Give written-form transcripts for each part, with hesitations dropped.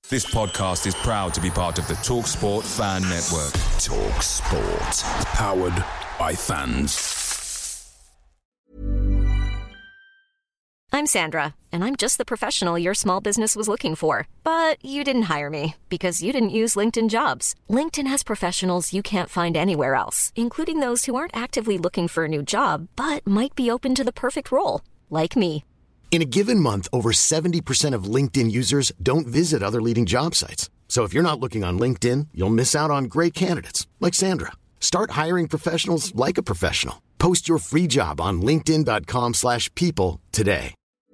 This podcast is proud to be part of the TalkSport Fan Network. TalkSport. Powered by fans. I'm Sandra, and I'm just the professional your small business was looking for. But you didn't hire me because you didn't use LinkedIn Jobs. LinkedIn has professionals you can't find anywhere else, including those who aren't actively looking for a new job, but might be open to the perfect role, like me. In a given month, over 70% of LinkedIn users don't visit other leading job sites. So if you're not looking on LinkedIn, you'll miss out on great candidates like Sandra. Start hiring professionals like a professional. Post your free job on linkedin.com/people today.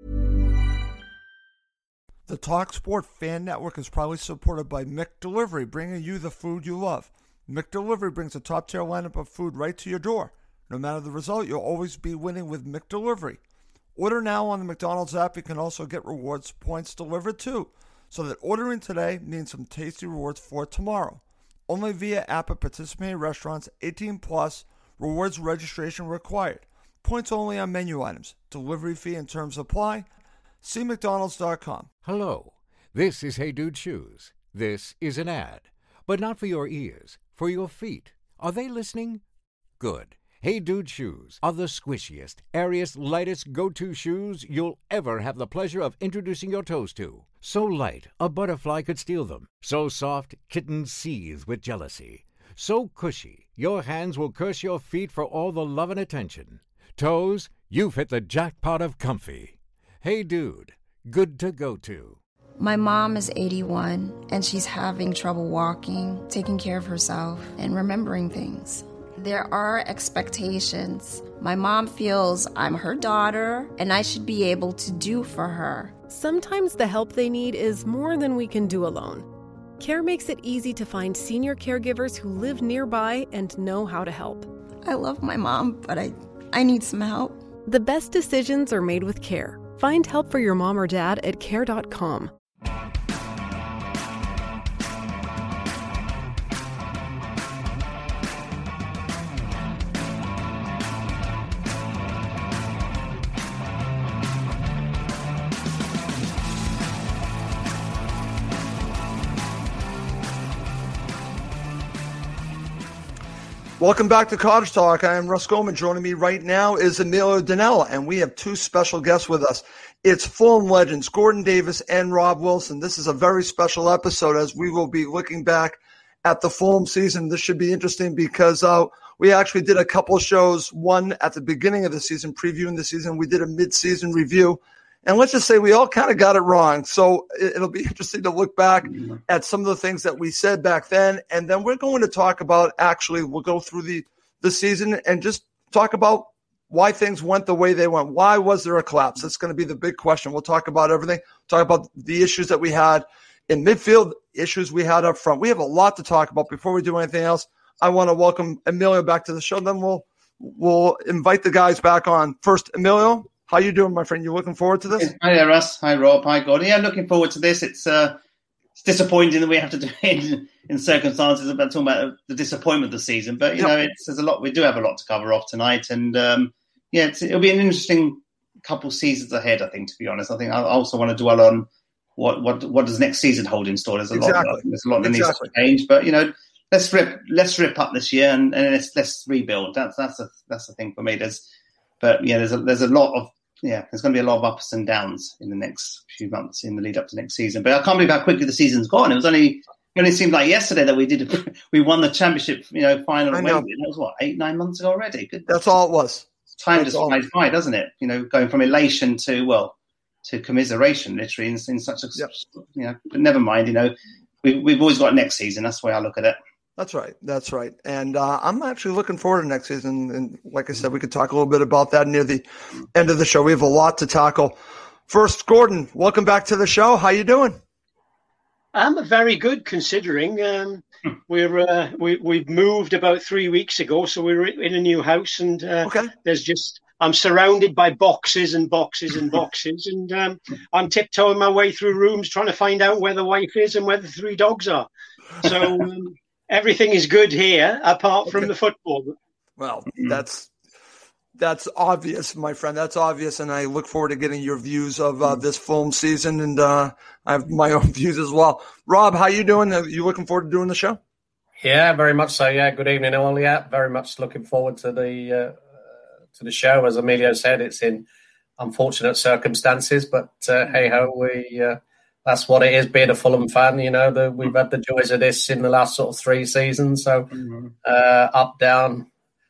The TalkSport Fan Network is proudly supported by McDelivery, bringing you the food you love. McDelivery brings a top-tier lineup of food right to your door. No matter the result, you'll always be winning with McDelivery. Order now on the McDonald's app. You can also get rewards points delivered too, so that ordering today means some tasty rewards for tomorrow. Only via app at participating restaurants. 18 plus. Rewards registration required. Points only on menu items. Delivery fee and terms apply. See McDonald's.com. Hello, this is Hey Dude Shoes. This is an ad, but not for your ears, for your feet. Are they listening? Good. Hey Dude Shoes are the squishiest, airiest, lightest go-to shoes you'll ever have the pleasure of introducing your toes to. So light, a butterfly could steal them. So soft, kittens seethe with jealousy. So cushy, your hands will curse your feet for all the love and attention. Toes, you've hit the jackpot of comfy. Hey Dude, good to go to. My mom is 81, and she's having trouble walking, taking care of herself, and remembering things. There are expectations. My mom feels I'm her daughter, and I should be able to do for her. Sometimes the help they need is more than we can do alone. CARE makes it easy to find senior caregivers who live nearby and know how to help. I love my mom, but I need some help. The best decisions are made with CARE. Find help for your mom or dad at care.com. Welcome back to Cottage Talk. I am Russ Goldman. Joining me right now is Emilio Danella, and we have two special guests with us. It's Fulham legends Gordon Davis and Rob Wilson. This is a very special episode as we will be looking back at the Fulham season. This should be interesting because we actually did a couple of shows, one at the beginning of the season, previewing the season. We did a mid-season review. And let's just say we all kind of got it wrong. So it'll be interesting to look back at some of the things that we said back then. And then we're going to talk about, we'll go through the season and just talk about why things went the way they went. Why was there a collapse? That's going to be the big question. We'll talk about everything. Talk about the issues that we had in midfield, issues we had up front. We have a lot to talk about. Before we do anything else, I want to welcome Emilio back to the show. Then we'll invite the guys back on. First, Emilio. How you doing, my friend? You looking forward to this? Hi there, Russ. Hi, Rob. Hi, Gordon. Yeah, looking forward to this. It's disappointing that we have to do it in circumstances about talking about the disappointment of the season. But, you know, there's a lot. We do have a lot to cover off tonight. And, it'll be an interesting couple seasons ahead, I think, to be honest. I think I also want to dwell on what does next season hold in store. There's a lot that needs to change. But, you know, let's rip up this year and let's rebuild. That's the thing for me. There's a lot of, there's going to be a lot of ups and downs in the next few months in the lead up to next season. But I can't believe how quickly the season's gone. It only seemed like yesterday that we won the championship, final. That was 8-9 months ago already. Goodness. That's all it was. Time just flies by, doesn't it? Going from elation to commiseration, literally in such a, but never mind. We've always got next season. That's the way I look at it. That's right. And I'm actually looking forward to next season. And like I said, we could talk a little bit about that near the end of the show. We have a lot to tackle. First, Gordon, welcome back to the show. How you doing? I'm very good considering. We've moved about 3 weeks ago, so we're in a new house, and I'm surrounded by boxes and boxes and boxes, and I'm tiptoeing my way through rooms trying to find out where the wife is and where the three dogs are. So everything is good here, apart from the football. Well, That's obvious, my friend. That's obvious, and I look forward to getting your views of this Fulham season, and I have my own views as well. Rob, how you doing? Are you looking forward to doing the show? Yeah, very much so. Yeah, good evening, all. Yeah, very much looking forward to the show. As Emilio said, it's in unfortunate circumstances, but hey ho, that's what it is being a Fulham fan. You know, we've had the joys of this in the last sort of 3 seasons. So up, down.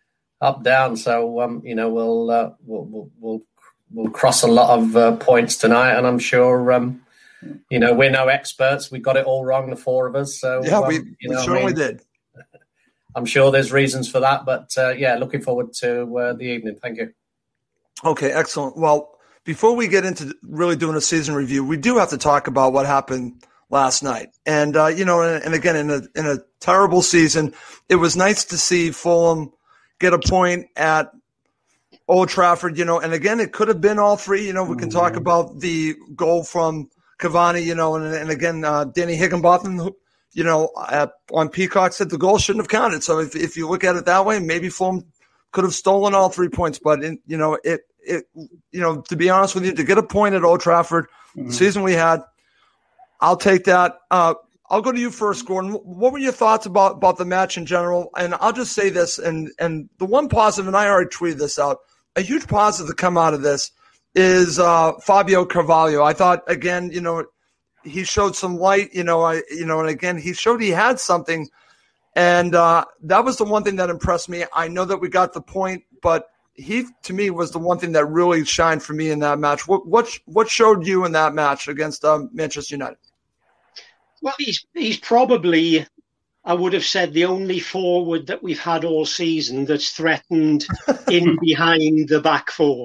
So you know, we'll cross a lot of points tonight, and I'm sure you know, we're no experts. We got it all wrong, the 4 of us. So yeah, we certainly did. I'm sure there's reasons for that, but yeah, looking forward to the evening. Thank you. Okay, excellent. Well, before we get into really doing a season review, we do have to talk about what happened last night. And you know, and again, in a terrible season, it was nice to see Fulham get a point at Old Trafford. You know, and again, it could have been all 3. You know, we can talk about the goal from Cavani. You know, and again, Danny Higginbotham, who, you know, on Peacock said the goal shouldn't have counted. So if you look at it that way, maybe Fulham could have stolen all 3 points. But you know, you know, to be honest with you, to get a point at Old Trafford, the season we had, I'll take that. I'll go to you first, Gordon. What were your thoughts about the match in general? And I'll just say this, and the one positive, and I already tweeted this out, a huge positive to come out of this is Fabio Carvalho. I thought, again, you know, he showed some light, you know, and again, he showed he had something. And that was the one thing that impressed me. I know that we got the point, but he, to me, was the one thing that really shined for me in that match. What showed you in that match against Manchester United? Well, he's probably, I would have said, the only forward that we've had all season that's threatened in behind the back 4.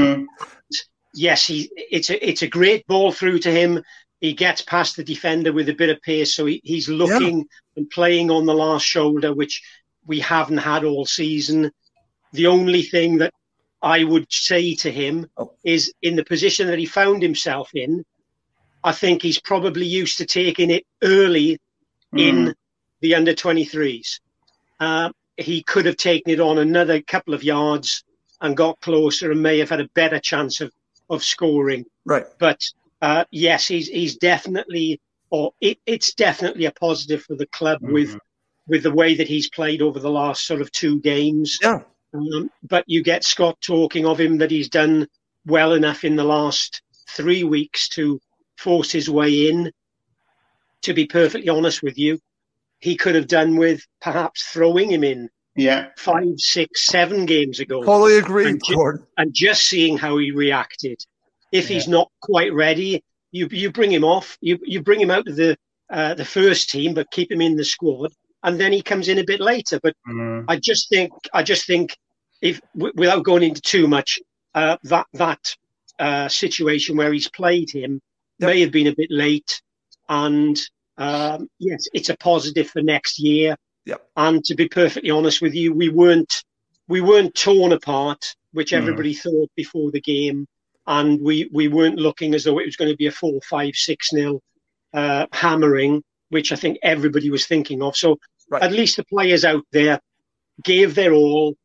Yes, it's a great ball through to him. He gets past the defender with a bit of pace, so he's looking and playing on the last shoulder, which we haven't had all season. The only thing that I would say to him is, in the position that he found himself in, I think he's probably used to taking it early in the under-23s. He could have taken it on another couple of yards and got closer and may have had a better chance of scoring. Right. But yes, he's definitely, or it's definitely a positive for the club with the way that he's played over the last sort of 2 games. Yeah. But you get Scott talking of him that he's done well enough in the last 3 weeks to force his way in. To be perfectly honest with you, he could have done with perhaps throwing him in 5, 6, 7 games ago. Totally agree, Gordon. And just seeing how he reacted. If he's not quite ready, you bring him off. You bring him out of the first team, but keep him in the squad, and then he comes in a bit later. But I just think, if without going into too much, that situation where he's played him may have been a bit late, and yes, it's a positive for next year. And to be perfectly honest with you, we weren't torn apart, which everybody thought before the game. And we weren't looking as though it was going to be a 4, 5, 6-0 hammering, which I think everybody was thinking of. So at least the players out there gave their all.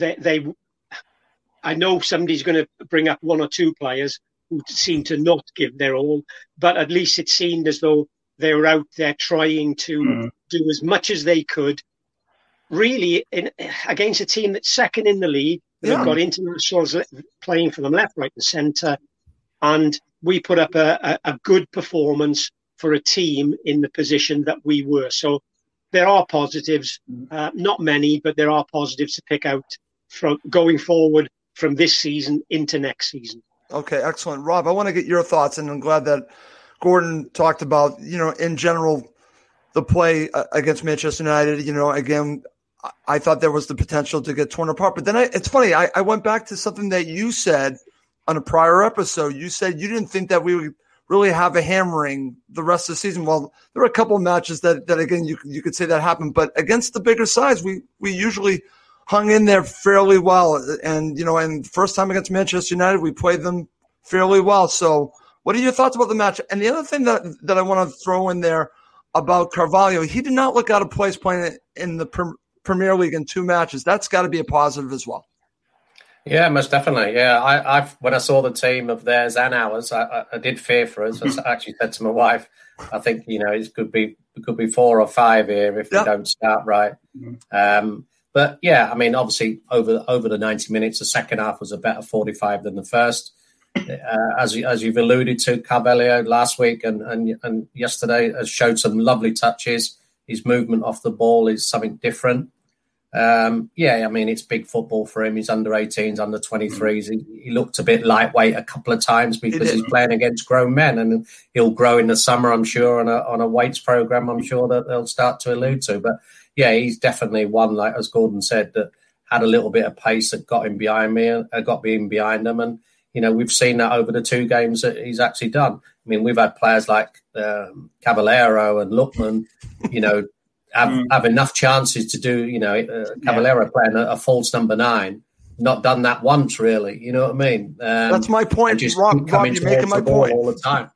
I know somebody's going to bring up 1 or 2 players who seem to not give their all, but at least it seemed as though they were out there trying to do as much as they could, really, against a team that's second in the league. They've got internationals playing for them left, right and centre. And we put up a good performance for a team in the position that we were. So there are positives, not many, but there are positives to pick out from going forward from this season into next season. Okay, excellent. Rob, I want to get your thoughts, and I'm glad that Gordon talked about, you know, in general, the play against Manchester United. You know, again, I thought there was the potential to get torn apart. But then it's funny, I went back to something that you said on a prior episode. You said you didn't think that we would really have a hammering the rest of the season. Well, there were a couple of matches that again, you could say that happened. But against the bigger sides, we usually hung in there fairly well. And, you know, and first time against Manchester United, we played them fairly well. So what are your thoughts about the match? And the other thing that I want to throw in there about Carvalho, he did not look out of place playing in the Premier League in 2 matches. That's got to be a positive as well. Yeah, most definitely. Yeah, I when I saw the team of theirs and ours, I did fear for us. I actually said to my wife, I think it could be 4 or 5 here if we don't start right. But yeah, I mean, obviously over the 90 minutes, the second half was a better 45 than the first. As you've alluded to, Carvalho last week and yesterday has showed some lovely touches. His movement off the ball is something different. I mean, it's big football for him. He's under 18s, under 23s. He looked a bit lightweight a couple of times because he's playing against grown men, and he'll grow in the summer, I'm sure, on a weights program. I'm sure that they'll start to allude to. But yeah, he's definitely one, like as Gordon said, that had a little bit of pace that got him behind me, got him behind them, and we've seen that over the 2 games that he's actually done. I mean, we've had players like Caballero and Lookman, have enough chances to do, Caballero playing a false number 9, not done that once really. You know what I mean? That's my point. Rob, you're making my point all the time.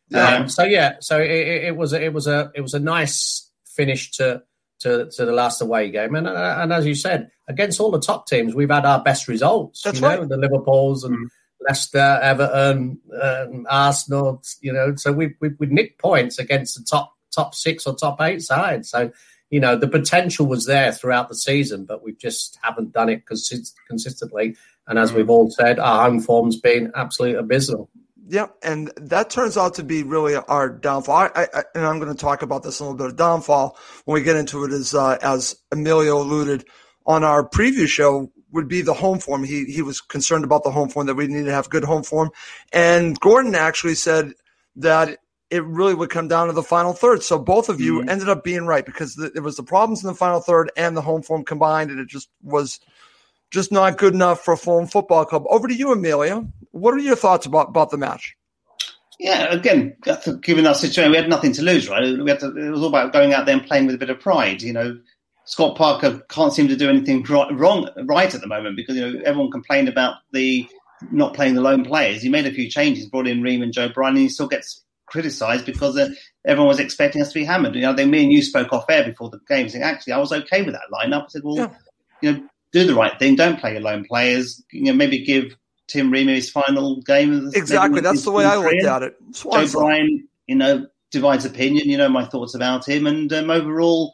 So it was a nice finish to the last away game, and as you said, against all the top teams, we've had our best results. That's right. The Liverpools and Leicester, Everton, Arsenal. So we nicked points against the top 6 or top 8 sides. So, the potential was there throughout the season, but we just haven't done it consistently. And as we've all said, our home form's been absolutely abysmal. Yep, and that turns out to be really our downfall. And I'm going to talk about this a little bit of downfall when we get into it, as Emilio alluded on our preview show, would be the home form. He was concerned about the home form, that we need to have good home form. And Gordon actually said that it really would come down to the final third. So both of you ended up being right, because there was the problems in the final third and the home form combined, and it just was just not good enough for Fulham Football Club. Over to you, Emilio. What are your thoughts about the match? Yeah, again, given our situation, we had nothing to lose, right? It was all about going out there and playing with a bit of pride. Scott Parker can't seem to do anything right at the moment, because everyone complained about the not playing the lone players. He made a few changes, brought in Ream and Joe Bryan, and he still gets criticised because everyone was expecting us to be hammered. Me and you spoke off air before the game, saying actually I was okay with that lineup. I said, do the right thing, don't play your lone players. Maybe give Tim Ream his final game. Exactly, that's the way I looked at it. Joe Bryan, divides opinion. My thoughts about him, and overall,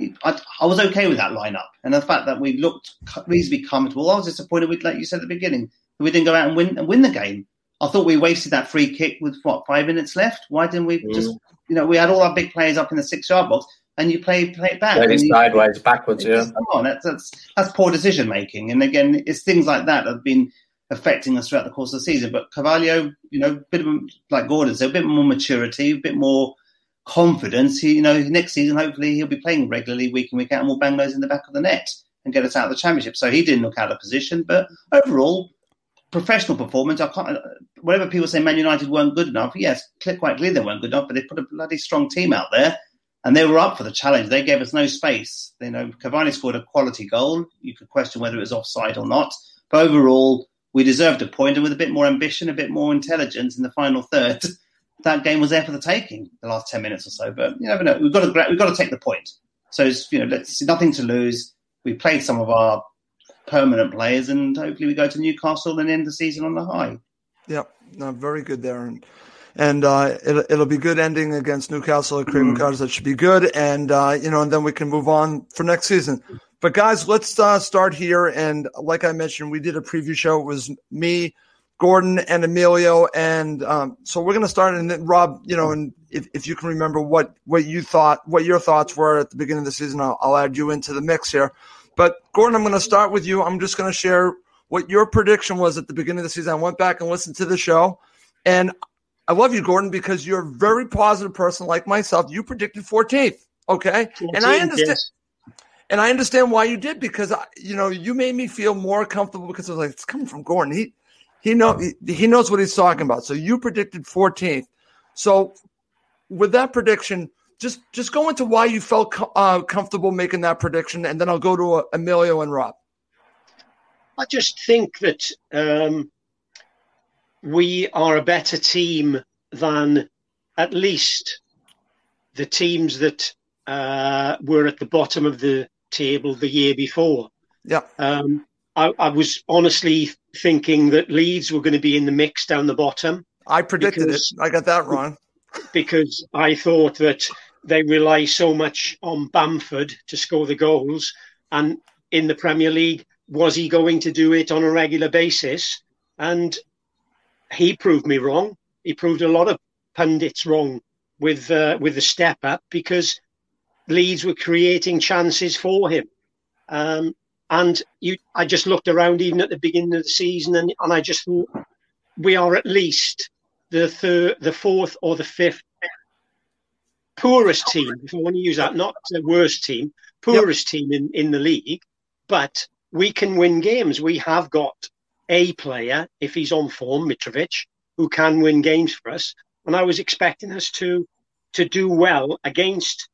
I was okay with that lineup, and the fact that we looked reasonably comfortable. I was disappointed with, like you said at the beginning, that we didn't go out and win the game. I thought we wasted that free kick with 5 minutes left. Why didn't we just? We had all our big players up in the 6-yard box, and you play it back. Played it sideways, backwards. Yeah, come on, that's poor decision making. And again, it's things like that have been affecting us throughout the course of the season. But Carvalho, bit of, like Gordon said, a bit more maturity, a bit more confidence. Next season, hopefully, he'll be playing regularly week in, week out, and we'll bang those in the back of the net and get us out of the Championship. So he didn't look out of position, but overall, professional performance. Whatever people say Man United weren't good enough, yes, quite clear they weren't good enough, but they put a bloody strong team out there, and they were up for the challenge. They gave us no space. Cavani scored a quality goal. You could question whether it was offside or not, but overall, we deserved a point, and with a bit more ambition, a bit more intelligence in the final third, that game was there for the taking, the last 10 minutes or so. But you never know. We've got to take the point. So it's nothing to lose. We played some of our permanent players, and hopefully we go to Newcastle and end the season on the high. Yep, no, very good there, and it'll be good ending against Newcastle at Craven Cottage. That should be good, and and then we can move on for next season. But guys, let's start here. And like I mentioned, we did a preview show. It was me, Gordon, and Emilio, and so we're going to start. And then Rob, and if you can remember what your thoughts were at the beginning of the season, I'll add you into the mix here. But Gordon, I'm going to start with you. I'm just going to share what your prediction was at the beginning of the season. I went back and listened to the show, and I love you, Gordon, because you're a very positive person like myself. You predicted 14th, okay? 14th, and I understand. Yes. And I understand why you did, because you made me feel more comfortable, because I was like, it's coming from Gordon. He knows what he's talking about. So you predicted 14th. So with that prediction, just go into why you felt comfortable making that prediction, and then I'll go to Emilio and Rob. I just think that we are a better team than at least the teams that were at the bottom of the table the year before. Yeah. I was honestly thinking that Leeds were going to be in the mix down the bottom. I predicted it. I got that wrong. Because I thought that they rely so much on Bamford to score the goals. And in the Premier League, was he going to do it on a regular basis? And he proved me wrong. He proved a lot of pundits wrong with the step up, because Leeds were creating chances for him. I just looked around even at the beginning of the season, and I just thought, we are at least the fourth or the fifth poorest team, if I want to use that, not the worst team, poorest team in the league. But we can win games. We have got a player, if he's on form, Mitrovic, who can win games for us. And I was expecting us to do well against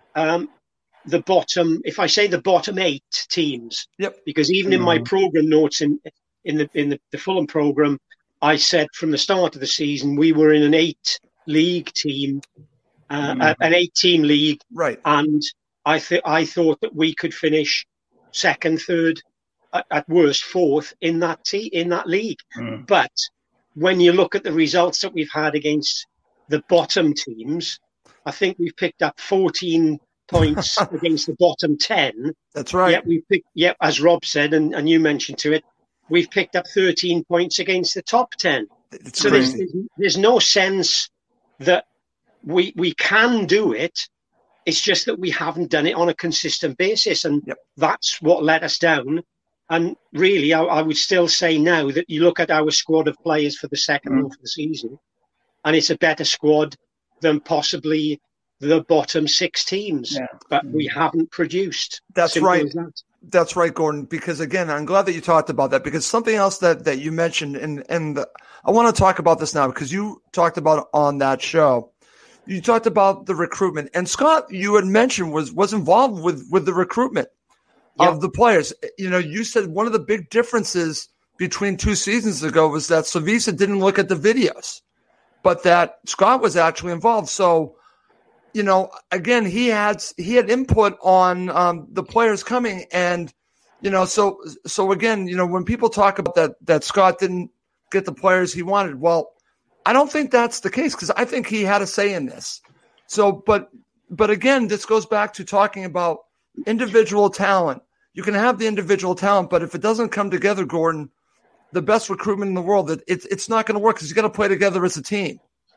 the bottom, if I say the bottom 8 teams. Because even in my program notes in the Fulham program, I said from the start of the season we were in an 8-league team, an 8-team league, right? And I thought that we could finish second, third, at worst fourth in that league. But when you look at the results that we've had against the bottom teams, I think we've picked up 14 points against the bottom 10. That's right. Yet as Rob said, and you mentioned to it, we've picked up 13 points against the top 10. So there's no sense that we can do it. It's just that we haven't done it on a consistent basis, and that's what let us down. And really, I would still say now that you look at our squad of players for the second half of the season, and it's a better squad than possibly the bottom 6 teams. But we haven't produced. That's right. That's right, Gordon, because again, I'm glad that you talked about that, because something else that you mentioned, and I want to talk about this now because you talked about it on that show. You talked about the recruitment, and Scott, you had mentioned was involved with the recruitment of the players. You know, you said one of the big differences between 2 seasons ago was that Savisa didn't look at the videos, but that Scott was actually involved. So, you know, again, he had input on the players coming, and you know, so again, you know, when people talk about that Scott didn't get the players he wanted, well, I don't think that's the case, because I think he had a say in this. So, but again, this goes back to talking about individual talent. You can have the individual talent, but if it doesn't come together, Gordon, the best recruitment in the world, it's not going to work, because you got to play together as a team.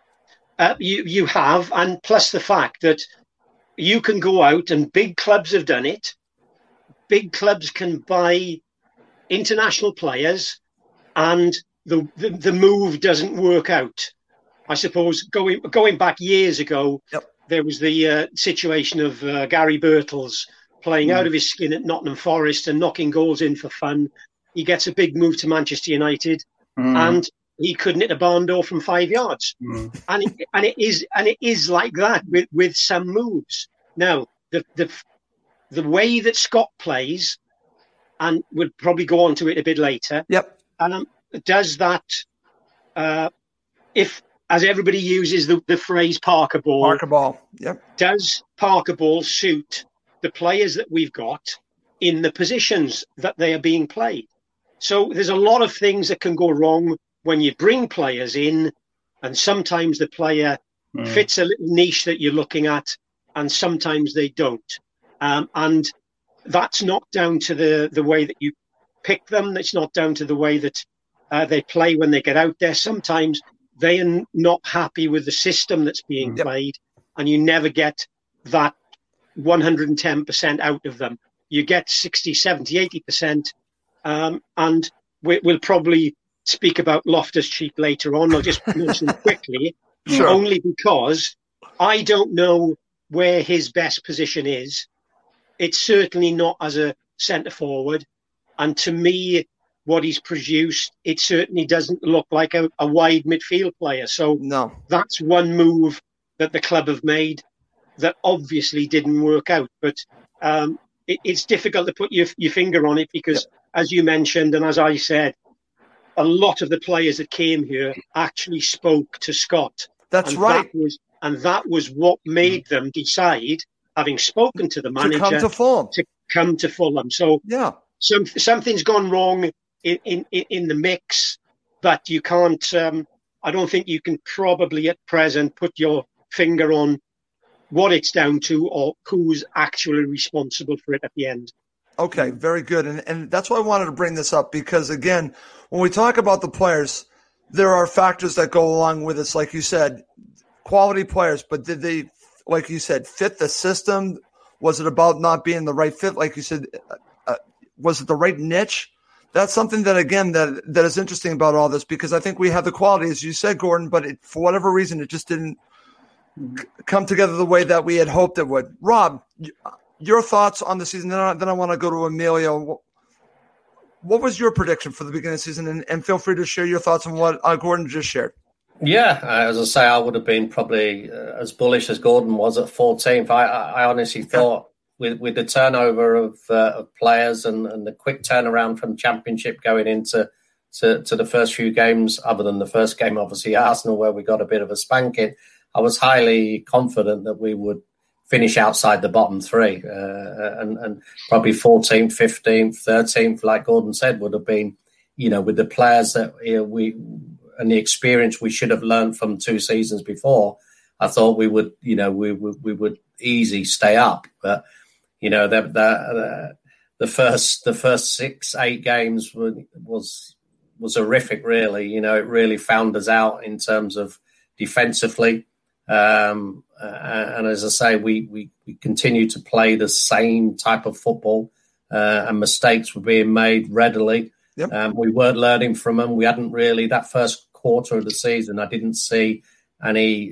You have, and plus the fact that you can go out, and big clubs have done it. Big clubs can buy international players, and the move doesn't work out. I suppose going back years ago, there was the situation of Gary Birtles playing out of his skin at Nottingham Forest and knocking goals in for fun. He gets a big move to Manchester United, and he couldn't hit a barn door from 5 yards. And it is like that with some moves. Now, the way that Scott plays, and we'll probably go on to it a bit later. Does that, if, as everybody uses the phrase Parker ball, does Parker ball suit the players that we've got in the positions that they are being played? So there's a lot of things that can go wrong when you bring players in, and sometimes the player fits a little niche that you're looking at, and sometimes they don't. And that's not down to the way that you pick them. It's not down to the way that they play when they get out there. Sometimes they are not happy with the system that's being played, and you never get that 110% out of them. You get 60, 70, 80%. And we'll probably speak about Loftus-Cheek later on. I'll just mention quickly, only because I don't know where his best position is. It's certainly not as a centre forward. And to me, what he's produced, it certainly doesn't look like a wide midfield player. So that's one move that the club have made that obviously didn't work out. But it's difficult to put your finger on it, because as you mentioned, and as I said, a lot of the players that came here actually spoke to Scott. That's right. That was what made them decide, having spoken to the manager, to come to Fulham. So something's gone wrong in the mix that you can't. I don't think you can probably at present put your finger on what it's down to or who's actually responsible for it at the end. Okay, very good. And that's why I wanted to bring this up, because, again, when we talk about the players, there are factors that go along with this. Like you said, quality players, but did they, like you said, fit the system? Was it about not being the right fit? Like you said, was it the right niche? That's something that, again, that is interesting about all this, because I think we have the quality, as you said, Gordon, but for whatever reason, it just didn't come together the way that we had hoped it would. Rob, your thoughts on the season, then I want to go to Emilio. What was your prediction for the beginning of the season? And feel free to share your thoughts on what Gordon just shared. Yeah, as I say, I would have been probably as bullish as Gordon was at 14th. I honestly thought with the turnover of players and the quick turnaround from Championship going into to the first few games, other than the first game, obviously, Arsenal, where we got a bit of a spanking, I was highly confident that we would finish outside the bottom three, and probably 14th, 15th, 13th, like Gordon said, would have been, with the players that we and the experience we should have learned from 2 seasons before. I thought we would, we would easy stay up, but the first 6-8 games was horrific. Really, it really found us out in terms of defensively. And as I say, we continue to play the same type of football, and mistakes were being made readily. Yep. We weren't learning from them. We hadn't really, that first quarter of the season, I didn't see any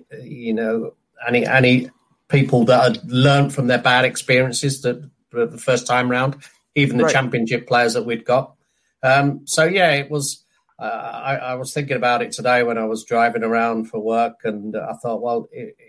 people that had learned from their bad experiences the first time round, even the Championship players that we'd got. It was. I was thinking about it today when I was driving around for work, and I thought, well,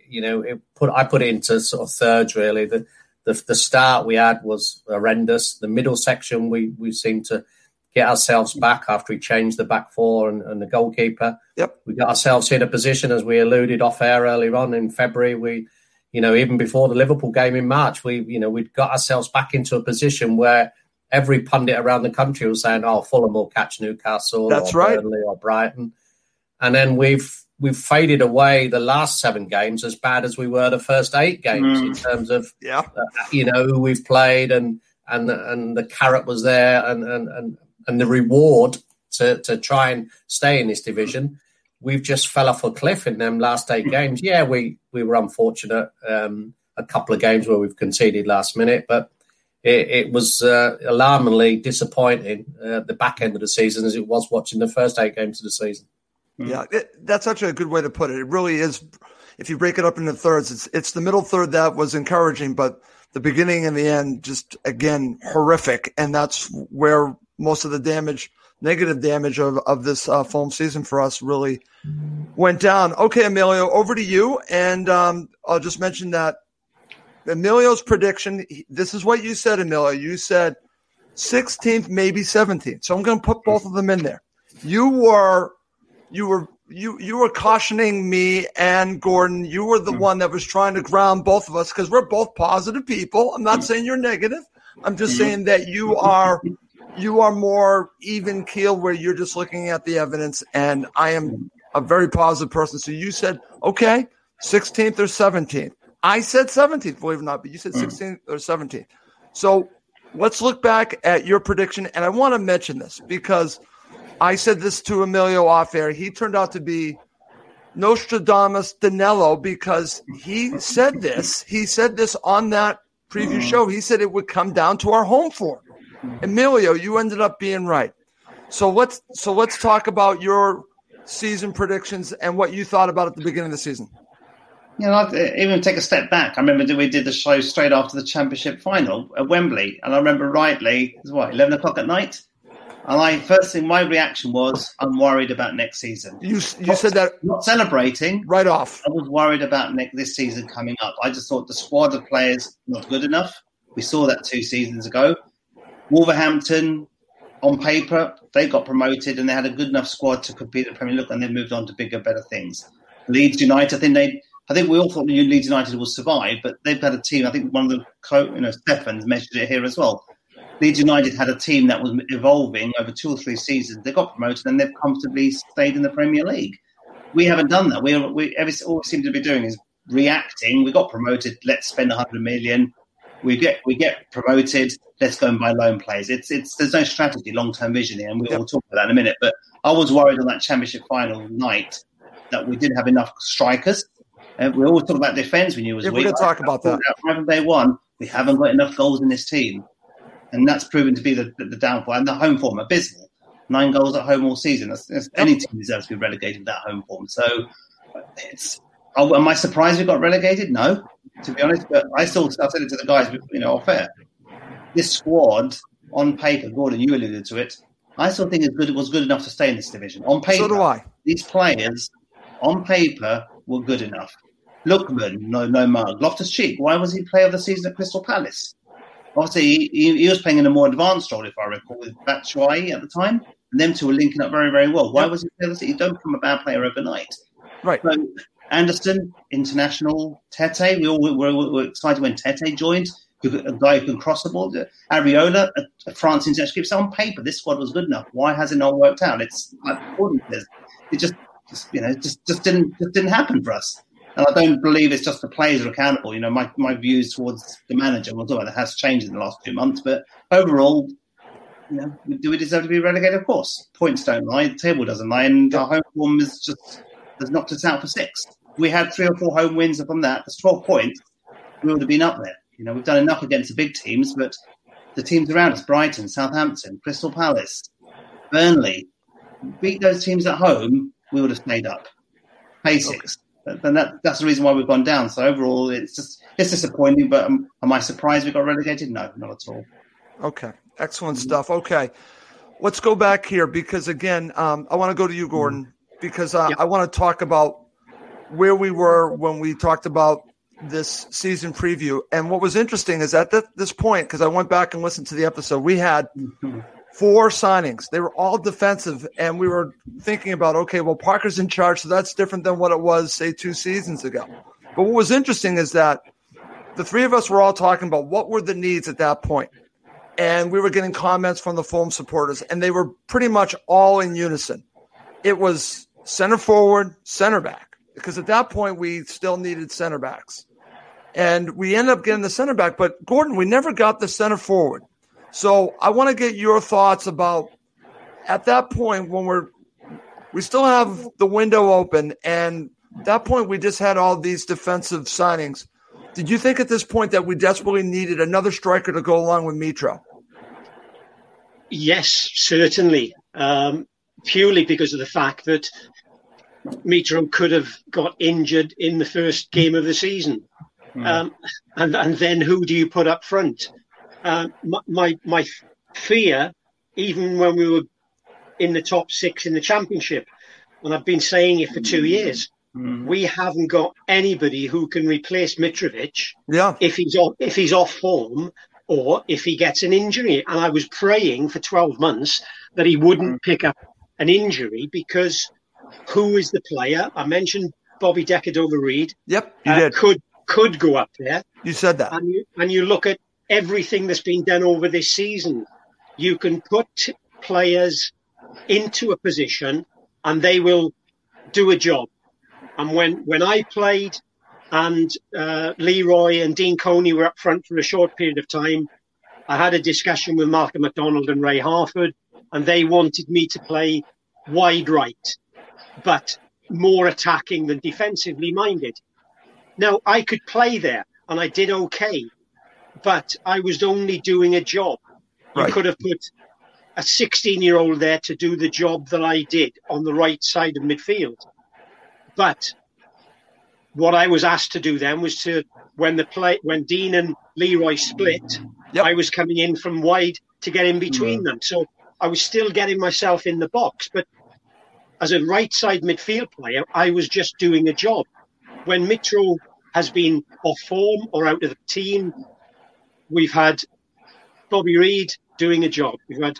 I put it into sort of thirds really. The start we had was horrendous. The middle section we seemed to get ourselves back after we changed the back four and the goalkeeper. Yep, we got ourselves in a position, as we alluded off air earlier on in February. We, even before the Liverpool game in March, we'd got ourselves back into a position where every pundit around the country was saying, Fulham will catch Newcastle, Burnley or Brighton. And then we've faded away the last 7 games as bad as we were the first 8 games in terms of, who we've played and the carrot was there and the reward to try and stay in this division. We've just fell off a cliff in them last 8 games. Yeah, we were unfortunate a couple of games where we've conceded last minute, but it was alarmingly disappointing at the back end of the season as it was watching the first 8 games of the season. Yeah, that's actually a good way to put it. It really is. If you break it up into thirds, it's the middle third that was encouraging, but the beginning and the end just, again, horrific. And that's where most of the negative damage of this Fulham season for us really went down. Okay, Emilio, over to you. And I'll just mention that Emilio's prediction, this is what you said, Emilio. You said 16th, maybe 17th. So I'm going to put both of them in there. You were cautioning me and Gordon. You were the one that was trying to ground both of us because we're both positive people. I'm not saying you're negative. I'm just saying that you are more even keel, where you're just looking at the evidence, and I am a very positive person. So you said, okay, 16th or 17th. I said 17th, believe it or not, but you said 16th or 17th. So let's look back at your prediction. And I want to mention this because I said this to Emilio off air. He turned out to be Nostradamus Danilo because he said this. He said this on that preview show. He said it would come down to our home form. Emilio, you ended up being right. So let's talk about your season predictions and what you thought about at the beginning of the season. I'd even take a step back. I remember we did the show straight after the Championship final at Wembley, and I remember rightly, it was 11 o'clock at night? And my reaction was, I'm worried about next season. You said that. Not celebrating. Right off. I was worried about this season coming up. I just thought the squad of players not good enough. We saw that 2 seasons ago. Wolverhampton, on paper, they got promoted and they had a good enough squad to compete at the Premier League, and they moved on to bigger, better things. Leeds United, I think we all thought Leeds United would survive, but they've got a team. I think one of the Stephans mentioned it here as well. Leeds United had a team that was evolving over 2 or 3 seasons. They got promoted and they've comfortably stayed in the Premier League. We haven't done that. All we seem to be doing is reacting. We got promoted. Let's spend 100 million. We get promoted. Let's go and buy loan players. There's no strategy, long-term vision here, and we'll talk about that in a minute. But I was worried on that Championship final night that we didn't have enough strikers. We always talk about defence. We knew it was weak. We're going to talk about that. From day one, we haven't got enough goals in this team. And that's proven to be the downfall. And the home form, abysmal. 9 goals at home all season. Any team deserves to be relegated with that home form. So, am I surprised we got relegated? No, to be honest. But I said it to the guys, off air. This squad, on paper, Gordon, you alluded to it, I still think it was good enough to stay in this division. On paper, so do I. These players, on paper, were good enough. Lookman, no mug. Loftus-Cheek, why was he player of the season at Crystal Palace? Obviously, he was playing in a more advanced role, if I recall, with Batshuayi at the time. And them two were linking up very, very well. Why was he player of the season? You don't become a bad player overnight. Right. So, Anderson, international. Tete, we all were excited when Tete joined. A guy who can cross the ball. Areola, a France international keeper. So on paper, this squad was good enough. Why has it not worked out? It's like Gordon says, it just didn't happen for us. And I don't believe it's just the players are accountable. My views towards the manager, that has changed in the last 2 months. But overall, do we deserve to be relegated? Of course. Points don't lie. The table doesn't lie. And our home form has knocked us out for 6. We had 3 or 4 home wins from that. That's 12 points. We would have been up there. We've done enough against the big teams, but the teams around us, Brighton, Southampton, Crystal Palace, Burnley, beat those teams at home, we would have stayed up. Pay 6. Okay. And that's the reason why we've gone down. So overall, it's disappointing, but am I surprised we got relegated? No, not at all. Okay. Excellent stuff. Okay. Let's go back here because, again, I want to go to you, Gordon, because I want to talk about where we were when we talked about this season preview. And what was interesting is at this point, because I went back and listened to the episode, we had 4 signings. They were all defensive, and we were thinking about, okay, well, Parker's in charge, so that's different than what it was, say, 2 seasons ago. But what was interesting is that the 3 of us were all talking about what were the needs at that point. And we were getting comments from the Fulham supporters, and they were pretty much all in unison. It was center forward, center back, because at that point we still needed center backs. And we ended up getting the center back. But, Gordon, we never got the center forward. So I want to get your thoughts about at that point when we still have the window open, and at that point we just had all these defensive signings. Did you think at this point that we desperately needed another striker to go along with Mitro? Yes, certainly. Purely because of the fact that Mitro could have got injured in the first game of the season. And then who do you put up front? My fear, even when we were in the top 6 in the Championship, and I've been saying it for 2 years, we haven't got anybody who can replace Mitrovic if he's off form or if he gets an injury. And I was praying for 12 months that he wouldn't pick up an injury, because who is the player? I mentioned Bobby Decordova-Reid. Yep, you did. Could go up there. You said that. And you look at everything that's been done over this season. You can put players into a position and they will do a job. And when I played and Leroy and Dean Coney were up front for a short period of time, I had a discussion with Malcolm McDonald and Ray Harford, and they wanted me to play wide right, but more attacking than defensively minded. Now, I could play there, and I did okay, but I was only doing a job. Right. You could have put a 16-year-old there to do the job that I did on the right side of midfield. But what I was asked to do then was when Dean and Leroy split, I was coming in from wide to get in between them. So I was still getting myself in the box. But as a right side midfield player, I was just doing a job. When Mitro has been off form or out of the team, we've had Bobby Reid doing a job. We've had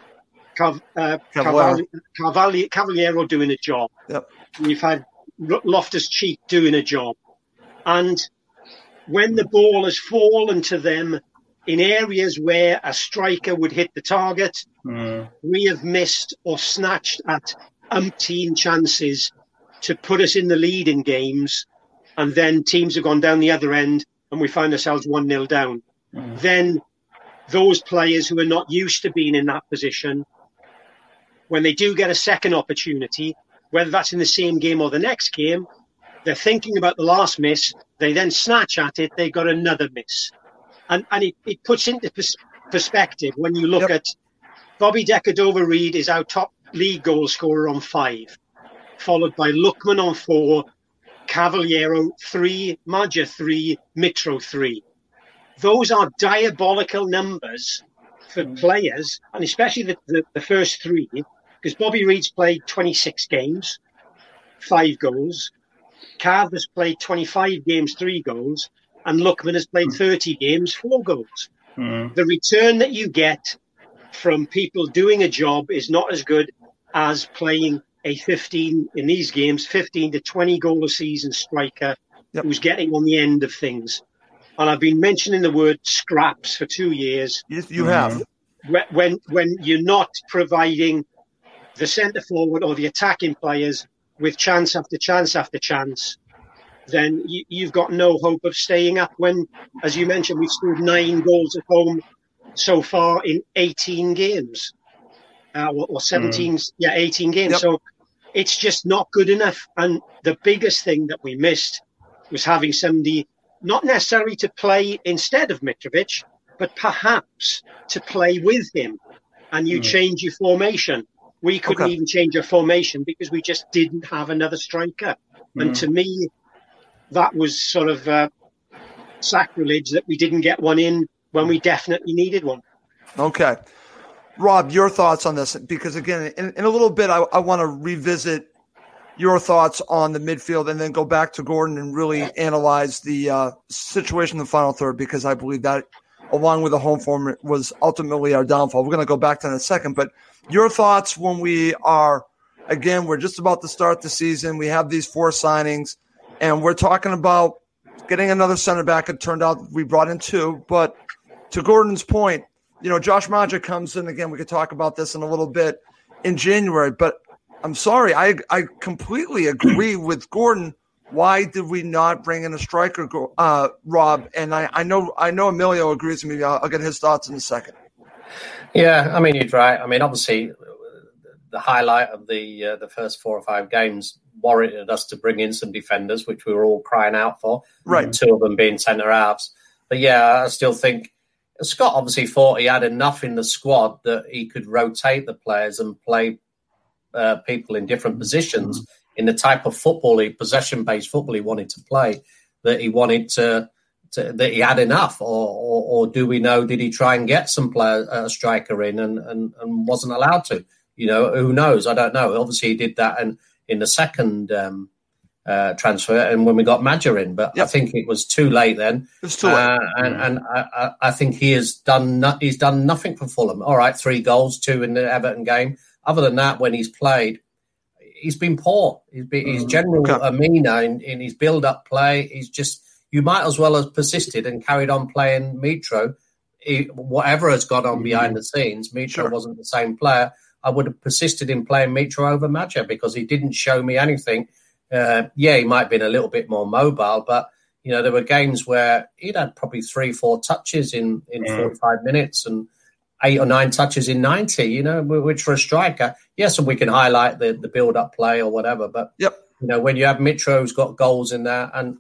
Cavaliero doing a job. Yep. We've had Loftus-Cheek doing a job. And when the ball has fallen to them in areas where a striker would hit the target, we have missed or snatched at umpteen chances to put us in the lead in games, and then teams have gone down the other end and we find ourselves 1-0 down. Then those players who are not used to being in that position, when they do get a second opportunity, whether that's in the same game or the next game, they're thinking about the last miss, they then snatch at it, they got another miss. And it puts into perspective when you look at Bobby Decordova-Reid is our top league goal scorer on 5, followed by Lookman on 4, Cavaliero 3, Maja 3, Mitro 3. Those are diabolical numbers for players, and especially the first 3, because Bobby Reid's played 26 games, 5 goals. Cav has played 25 games, 3 goals, and Lookman has played 30 games, 4 goals. The return that you get from people doing a job is not as good as playing a 15 to 20 goal a season striker who's getting on the end of things. And I've been mentioning the word scraps for 2 years. Yes, you have. When you're not providing the centre forward or the attacking players with chance after chance after chance, then you've got no hope of staying up. When, as you mentioned, we've scored 9 goals at home so far in 18 games. Or 17, 18 games. So it's just not good enough. And the biggest thing that we missed was having somebody not necessarily to play instead of Mitrovic, but perhaps to play with him. And you change your formation. We couldn't even change our formation because we just didn't have another striker. And to me, that was sort of sacrilege that we didn't get one in when we definitely needed one. Okay. Rob, your thoughts on this? Because, again, in a little bit, I want to revisit your thoughts on the midfield and then go back to Gordon and really analyze the situation in the final third, because I believe that, along with the home form, was ultimately our downfall. We're going to go back to that in a second. But your thoughts when we are, again, we're just about to start the season. We have these 4 signings, and we're talking about getting another center back. It turned out we brought in 2. But to Gordon's point, Josh Maja comes in, again, we could talk about this in a little bit, in January. But I'm sorry, I completely agree with Gordon. Why did we not bring in a striker, Rob? And I know Emilio agrees with me. I'll get his thoughts in a second. Yeah, I mean, you're right. I mean, obviously, the highlight of the first 4 or 5 games warranted us to bring in some defenders, which we were all crying out for. Right. 2 of them being centre-halves. But yeah, I still think Scott obviously thought he had enough in the squad that he could rotate the players and play people in different positions in the type of football, possession-based football he wanted to play, that he wanted that he had enough, or do we know, did he try and get some a striker in and wasn't allowed to? Who knows? I don't know. Obviously, he did that in the second transfer and when we got Maja in, but I think it was too late then. It was too late. And I think he's done nothing for Fulham. All right, 3 goals, 2 in the Everton game. Other than that, when he's played, he's been poor. His general demeanour in his build-up play, he's just, you might as well have persisted and carried on playing Mitro. Whatever has gone on behind the scenes, Mitro wasn't the same player. I would have persisted in playing Mitro over Maja because he didn't show me anything. He might have been a little bit more mobile, but there were games where he'd had probably 3-4 touches in 45 minutes and 8 or 9 touches in 90, which for a striker, yes, and we can highlight the build-up play or whatever, but when you have Mitro who's got goals in there, and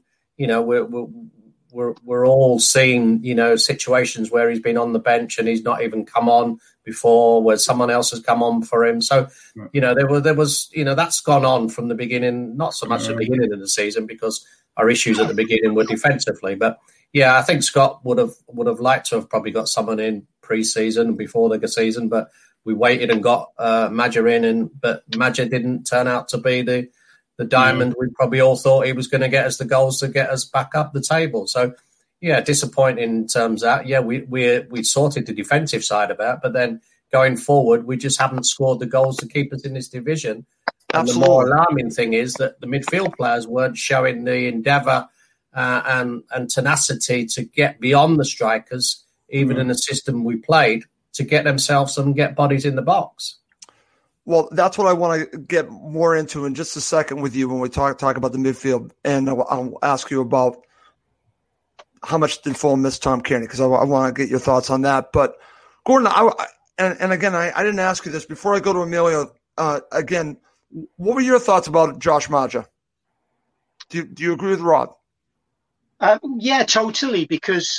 we're all seeing situations where he's been on the bench and he's not even come on before, where someone else has come on for him. So there was that's gone on from the beginning, not so much at the beginning of the season because our issues at the beginning were defensively, but I think Scott would have liked to have probably got someone in pre-season before the season, but we waited and got Maja in, but Maja didn't turn out to be the diamond we probably all thought he was going to get us the goals to get us back up the table. So, disappointing in terms of that. We sorted the defensive side of that, but then going forward, we just haven't scored the goals to keep us in this division. And the more alarming thing is that the midfield players weren't showing the endeavour and tenacity to get beyond the strikers even in the system we played, to get themselves some get bodies in the box. Well, that's what I want to get more into in just a second with you when we talk about the midfield, and I'll ask you about how much did Fulham miss Tom Kearney, because I want to get your thoughts on that. But Gordon, again, I didn't ask you this before I go to Emilio. Again, what were your thoughts about Josh Maja? Do you agree with Rob? Yeah, totally. Because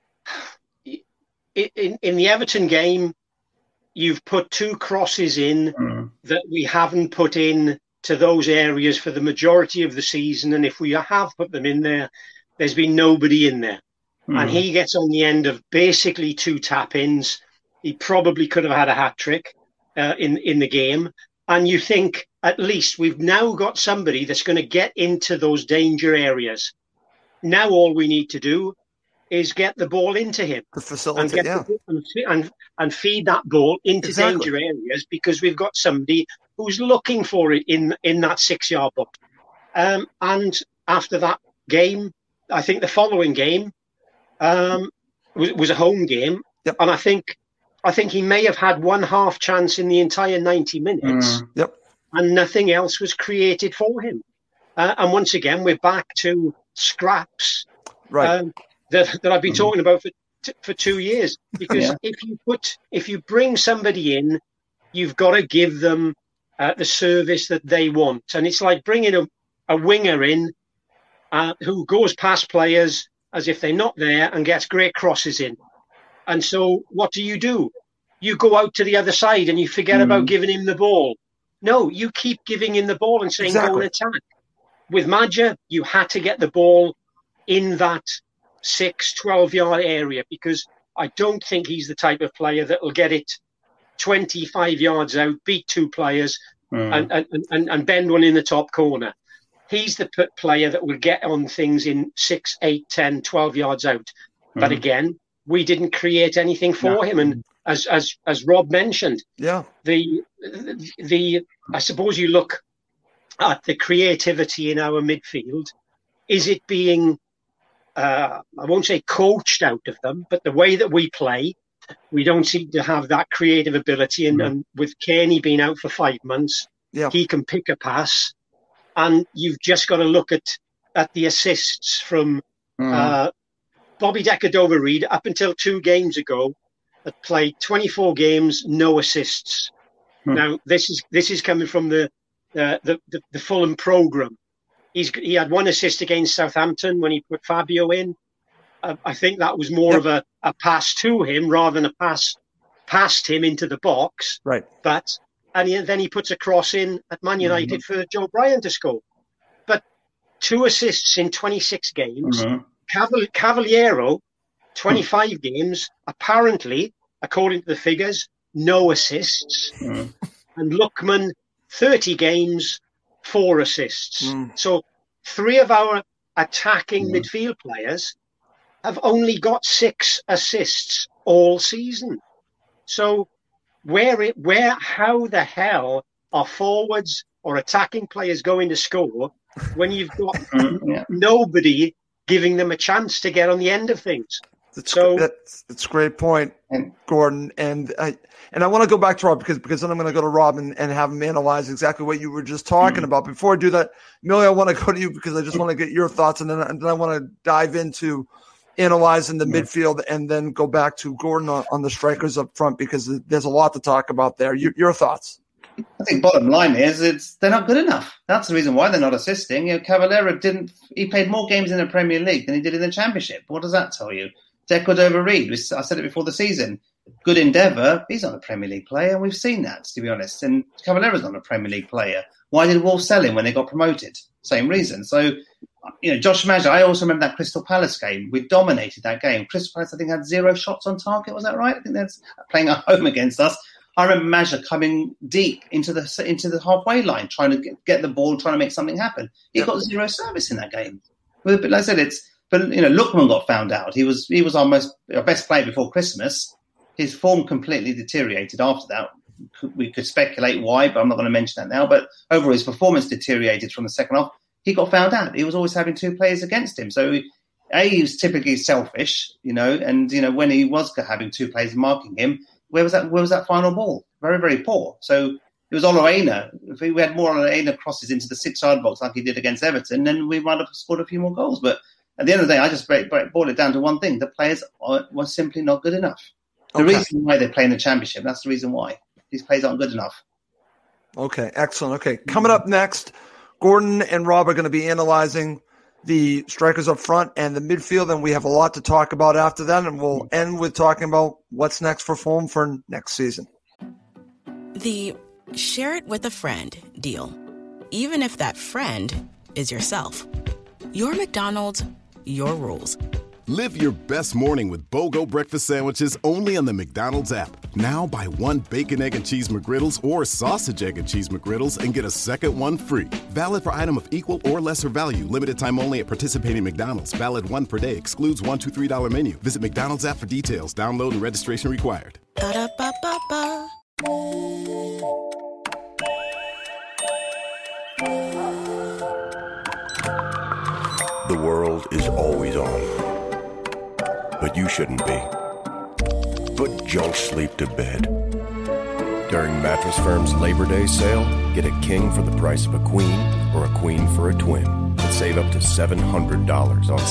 in the Everton game, you've put 2 crosses in that we haven't put in to those areas for the majority of the season. And if we have put them in there, there's been nobody in there. And he gets on the end of basically 2 tap-ins. He probably could have had a hat-trick in the game. And you think, at least we've now got somebody that's going to get into those danger areas. Now all we need to do is get the ball into him and feed that ball into danger areas, because we've got somebody who's looking for it in that 6-yard box. And after that game, I think the following game was a home game, and I think he may have had 1 half chance in the entire 90 minutes, and nothing else was created for him. And once again, we're back to scraps. Right. That I've been talking about for 2 years, because if you bring somebody in, you've got to give them the service that they want, and it's like bringing a winger in who goes past players as if they're not there and gets great crosses in. And so what do? You go out to the other side and you forget about giving him the ball. No, you keep giving him the ball and saying go and attack. With Maja, you had to get the ball in that 12-yard area, because I don't think he's the type of player that will get it 25 yards out, beat 2 players and bend one in the top corner. He's the player that will get on things in 6, 8, 10, 12 yards out. But again, we didn't create anything for him. And as Rob mentioned, I suppose you look at the creativity in our midfield. Is it being I won't say coached out of them, but the way that we play, we don't seem to have that creative ability. And with Kearney being out for 5 months, he can pick a pass. And you've just got to look at the assists from Bobby Decordova-Reid up until 2 games ago, had played 24 games, no assists. Now, this is coming from the Fulham programme. He had 1 assist against Southampton when he put Fabio in. I think that was more of a pass to him rather than a pass past him into the box. Right. Then he puts a cross in at Man United for Joe Bryan to score. But 2 assists in 26 games. Cavaliero, 25 games. Apparently, according to the figures, no assists. And Lookman, 30 games, 4 assists. So 3 of our attacking midfield players have only got 6 assists all season. So how the hell are forwards or attacking players going to score when you've got nobody giving them a chance to get on the end of things? That's a great point, Gordon. And I want to go back to Rob because then I'm going to go to Rob and have him analyze exactly what you were just talking about. Before I do that, Millie, I want to go to you because I just want to get your thoughts, and then I want to dive into analyzing the midfield and then go back to Gordon on the strikers up front, because there's a lot to talk about there. Your thoughts? I think bottom line is they're not good enough. That's the reason why they're not assisting. Cavaleiro he played more games in the Premier League than he did in the Championship. What does that tell you? Decordova-Reid, I said it before the season, good endeavour. He's not a Premier League player, and we've seen that, to be honest. And Cavalera's not a Premier League player. Why did Wolves sell him when they got promoted? Same reason. So, Josh Maja, I also remember that Crystal Palace game. We dominated that game. Crystal Palace, I think, had 0 shots on target. Was that right? I think that's playing at home against us. I remember Maja coming deep into the halfway line, trying to get the ball, trying to make something happen. He got 0 service in that game. But like I said, Lookman got found out. He was our best player before Christmas. His form completely deteriorated after that. We could speculate why, but I'm not going to mention that now. But overall, his performance deteriorated from the second half. He got found out. He was always having 2 players against him. So he was typically selfish, and when he was having two players marking him, where was that final ball? Very, very poor. So it was Ola Aina. If we had more Ola Aina crosses into the 6-yard box like he did against Everton, then we might have scored a few more goals. But at the end of the day, I just boiled it down to one thing: the players were simply not good enough. The reason why they play in the Championship, that's the reason why. These players aren't good enough. Okay, excellent. Okay, coming up next, Gordon and Rob are going to be analyzing the strikers up front and the midfield, and we have a lot to talk about after that, and we'll end with talking about what's next for Fulham for next season. The share it with a friend deal, even if that friend is yourself. Your McDonald's, your rules. Live your best morning with BOGO breakfast sandwiches only on the McDonald's app. Now buy one bacon, egg, and cheese McGriddles or sausage, egg, and cheese McGriddles and get a second one free. Valid for item of equal or lesser value. Limited time only at participating McDonald's. Valid one per day. Excludes $1, $2, $3 menu. Visit McDonald's app for details. Download and registration required. Ba-da-ba-ba-ba. The world is always on. But you shouldn't be. Put junk sleep to bed. During Mattress Firm's Labor Day sale, get a king for the price of a queen or a queen for a twin and save up to $700 on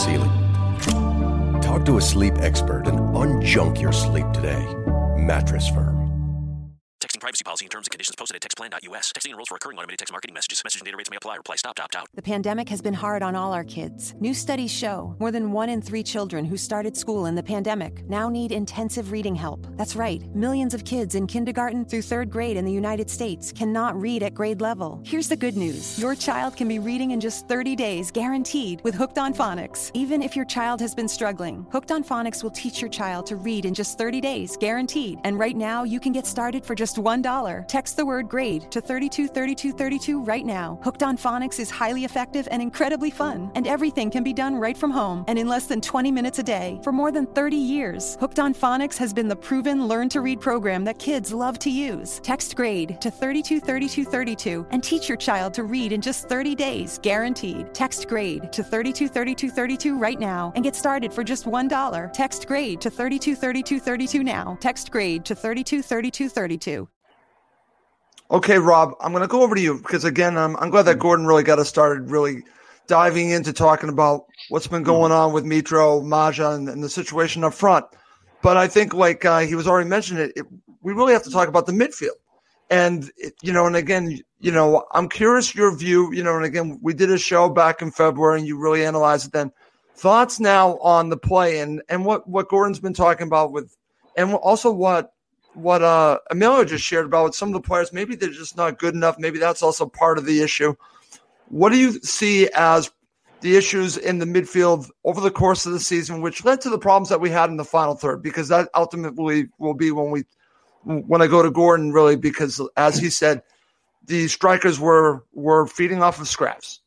Sealy. Talk to a sleep expert and unjunk your sleep today. Mattress Firm. Texting privacy policy and terms and conditions posted at textplan.us. Texting enrolls for recurring automated text marketing messages. Message and data rates may apply. Reply stop to opt out. The pandemic has been hard on all our kids. New studies show more than 1 in 3 children who started school in the pandemic now need intensive reading help. That's right. Millions of kids in kindergarten through 3rd grade in the United States cannot read at grade level. Here's the good news. Your child can be reading in just 30 days, guaranteed, with Hooked on Phonics. Even if your child has been struggling, Hooked on Phonics will teach your child to read in just 30 days, guaranteed. And right now, you can get started for just $1. Text the word GRADE to 323232 right now. Hooked on Phonics is highly effective and incredibly fun, and everything can be done right from home and in less than 20 minutes a day. For more than 30 years, Hooked on Phonics has been the proven learn-to-read program that kids love to use. Text GRADE to 323232 and teach your child to read in just 30 days, guaranteed. Text GRADE to 323232 right now and get started for just $1. Text GRADE to 323232 now. Text GRADE to 323232. Okay, Rob, I'm going to go over to you because, again, I'm glad that Gordon really got us started really diving into talking about what's been going on with Mitro, Maja, and the situation up front. But I think, like he was already mentioned, we really have to talk about the midfield. And, and again, I'm curious your view, and again, we did a show back in February and you really analyzed it then. Thoughts now on the play and what Gordon's been talking about and also what Emilio just shared about with some of the players. Maybe they're just not good enough. Maybe that's also part of the issue. What do you see as the issues in the midfield over the course of the season, which led to the problems that we had in the final third? Because that ultimately will be when I go to Gordon, really, because as he said, the strikers were feeding off of scraps.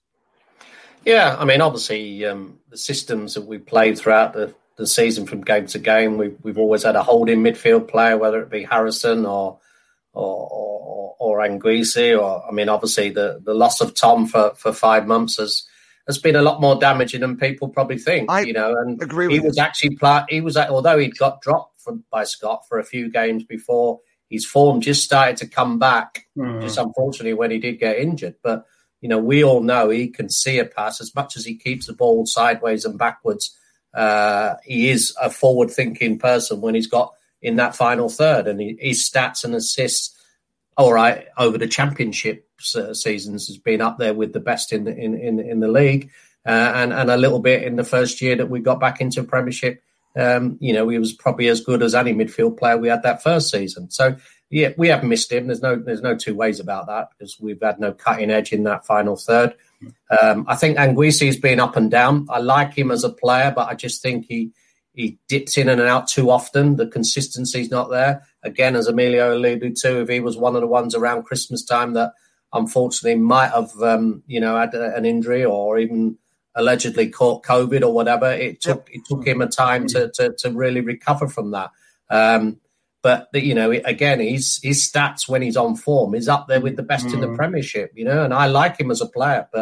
Yeah, I mean, obviously, the systems that we played throughout the season from game to game, we've always had a holding midfield player, whether it be Harrison or Anguisse, or I mean, obviously the loss of Tom for 5 months has been a lot more damaging than people probably think. And agree with he was actually although he'd got dropped by Scott for a few games before, his form just started to come back. Just unfortunately when he did get injured, but we all know he can see a pass as much as he keeps the ball sideways and backwards. He is a forward-thinking person when he's got in that final third, and his stats and assists, all right, over the championship seasons has been up there with the best in the league, and a little bit in the first year that we got back into Premiership. He was probably as good as any midfield player we had that first season. So yeah, we have missed him. There's no two ways about that because we've had no cutting edge in that final third. I think Anguisse's been up and down. I like him as a player, but I just think he dips in and out too often. The consistency's not there. Again, as Emilio alluded to, if he was one of the ones around Christmas time that unfortunately might have, had an injury or even allegedly caught COVID or whatever, it took him a time to really recover from that. But again, his stats when he's on form is up there with the best in the Premiership, and I like him as a player, but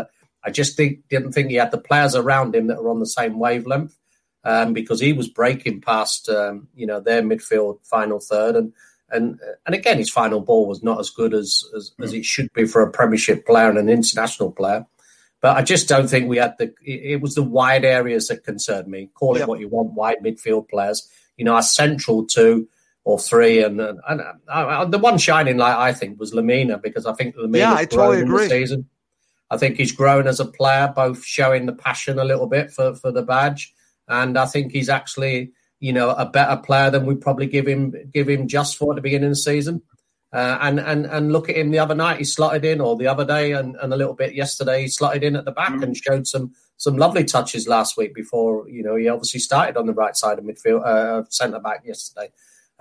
I just didn't think he had the players around him that were on the same wavelength, because he was breaking past, their midfield final third. And again, his final ball was not as good as it should be for a Premiership player and an international player. But I just don't think we had it was the wide areas that concerned me. Call it what you want, wide midfield players. Our central 2 or 3. And the one shining light, I think, was Lamina, because I think Lamina's grown in the season. I think he's grown as a player, both showing the passion a little bit for the badge. And I think he's actually, a better player than we probably give him just for at the beginning of the season. And look at him the other night, he slotted in, or the other day and a little bit yesterday, he slotted in at the back and showed some lovely touches last week before, he obviously started on the right side of midfield, centre-back yesterday.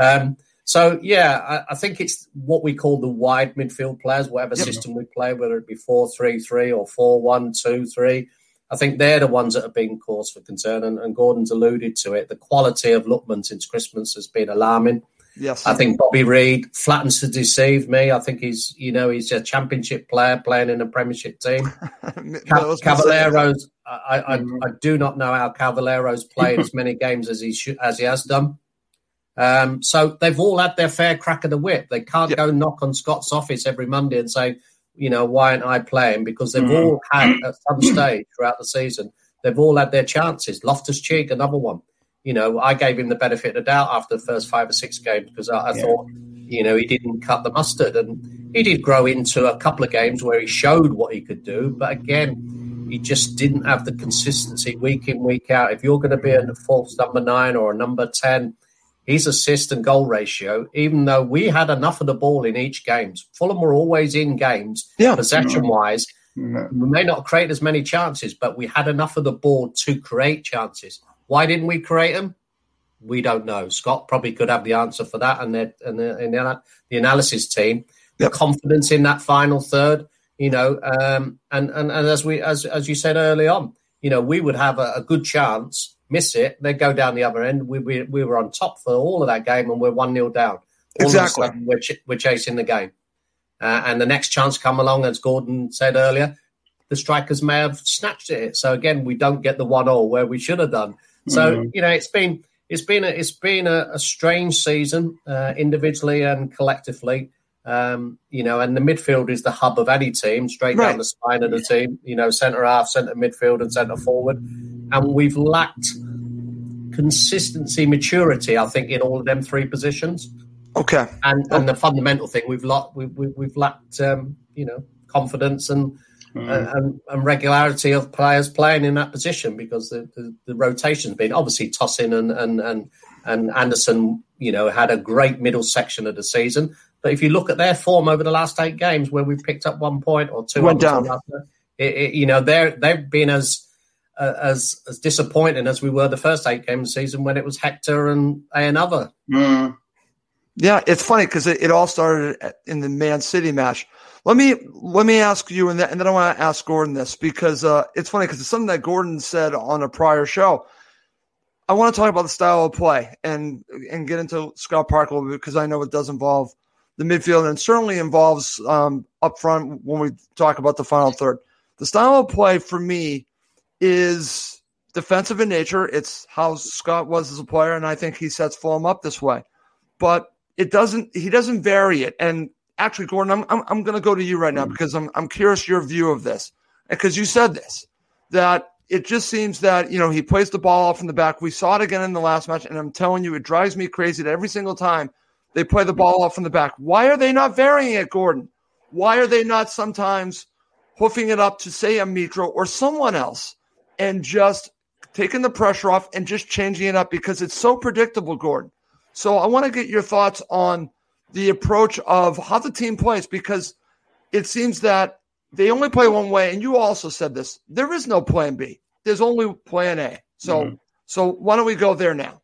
I think it's what we call the wide midfield players, whatever system we play, whether it be 4-3-3 or 4-1-2-3. I think they're the ones that have been cause for concern, and Gordon's alluded to it. The quality of Lookman since Christmas has been alarming. Yes, I think Bobby Reid flattens to deceive me. I think he's a championship player playing in a Premiership team. Cavalero's, I do not know how Cavalero's played as many games as he has done. So they've all had their fair crack of the whip. They can't go knock on Scott's office every Monday and say, why aren't I playing? Because they've all had, at some stage throughout the season, they've all had their chances. Loftus-Cheek, another one. I gave him the benefit of the doubt after the first 5 or 6 games because I thought, he didn't cut the mustard. And he did grow into a couple of games where he showed what he could do. But again, he just didn't have the consistency week in, week out. If you're going to be a false number 9 or a number 10, his assist and goal ratio, even though we had enough of the ball in each game, Fulham were always in games, possession-wise. We may not create as many chances, but we had enough of the ball to create chances. Why didn't we create them? We don't know. Scott probably could have the answer for that, and the analysis team, the confidence in that final third, and as you said early on, we would have a good chance, miss it, they'd go down the other end. We were on top for all of that game, and we're 1-0 down. Exactly. All of a sudden, we're chasing the game, and the next chance come along, as Gordon said earlier, the strikers may have snatched it. So again, we don't get the 1-0 where we should have done. So it's been a strange season, individually and collectively. And the midfield is the hub of any team, straight down the spine of the team. Centre half, centre midfield, and centre forward. And we've lacked consistency, maturity, I think, in all of them 3 positions. Okay. And the fundamental thing, we've lacked confidence and regularity of players playing in that position, because the rotation's been obviously Tosin and Anderson, had a great middle section of the season. But if you look at their form over the last 8 games, where we've picked up 1 point or 2, went down. They've been as disappointing as we were the first 8 games of the season when it was Hector and another. Yeah, it's funny because it all started in the Man City match. Let me ask you, and then I want to ask Gordon this, because it's funny because it's something that Gordon said on a prior show. I want to talk about the style of play and get into Scott Park a little bit, because I know it does involve the midfield and certainly involves up front when we talk about the final third. The style of play for me is defensive in nature. It's how Scott was as a player, and I think he sets Fulham up this way. But he doesn't vary it. And actually, Gordon, I'm going to go to you right now, because I'm curious your view of this, because you said this, that it just seems that he plays the ball off in the back. We saw it again in the last match, and I'm telling you, it drives me crazy that every single time they play the ball off in the back. Why are they not varying it, Gordon? Why are they not sometimes hoofing it up to, say, a Mitro or someone else, and just taking the pressure off and just changing it up, because it's so predictable, Gordon? So I want to get your thoughts on the approach of how the team plays, because it seems that they only play one way, and you also said this. There is no plan B. There's only plan A. So why don't we go there now?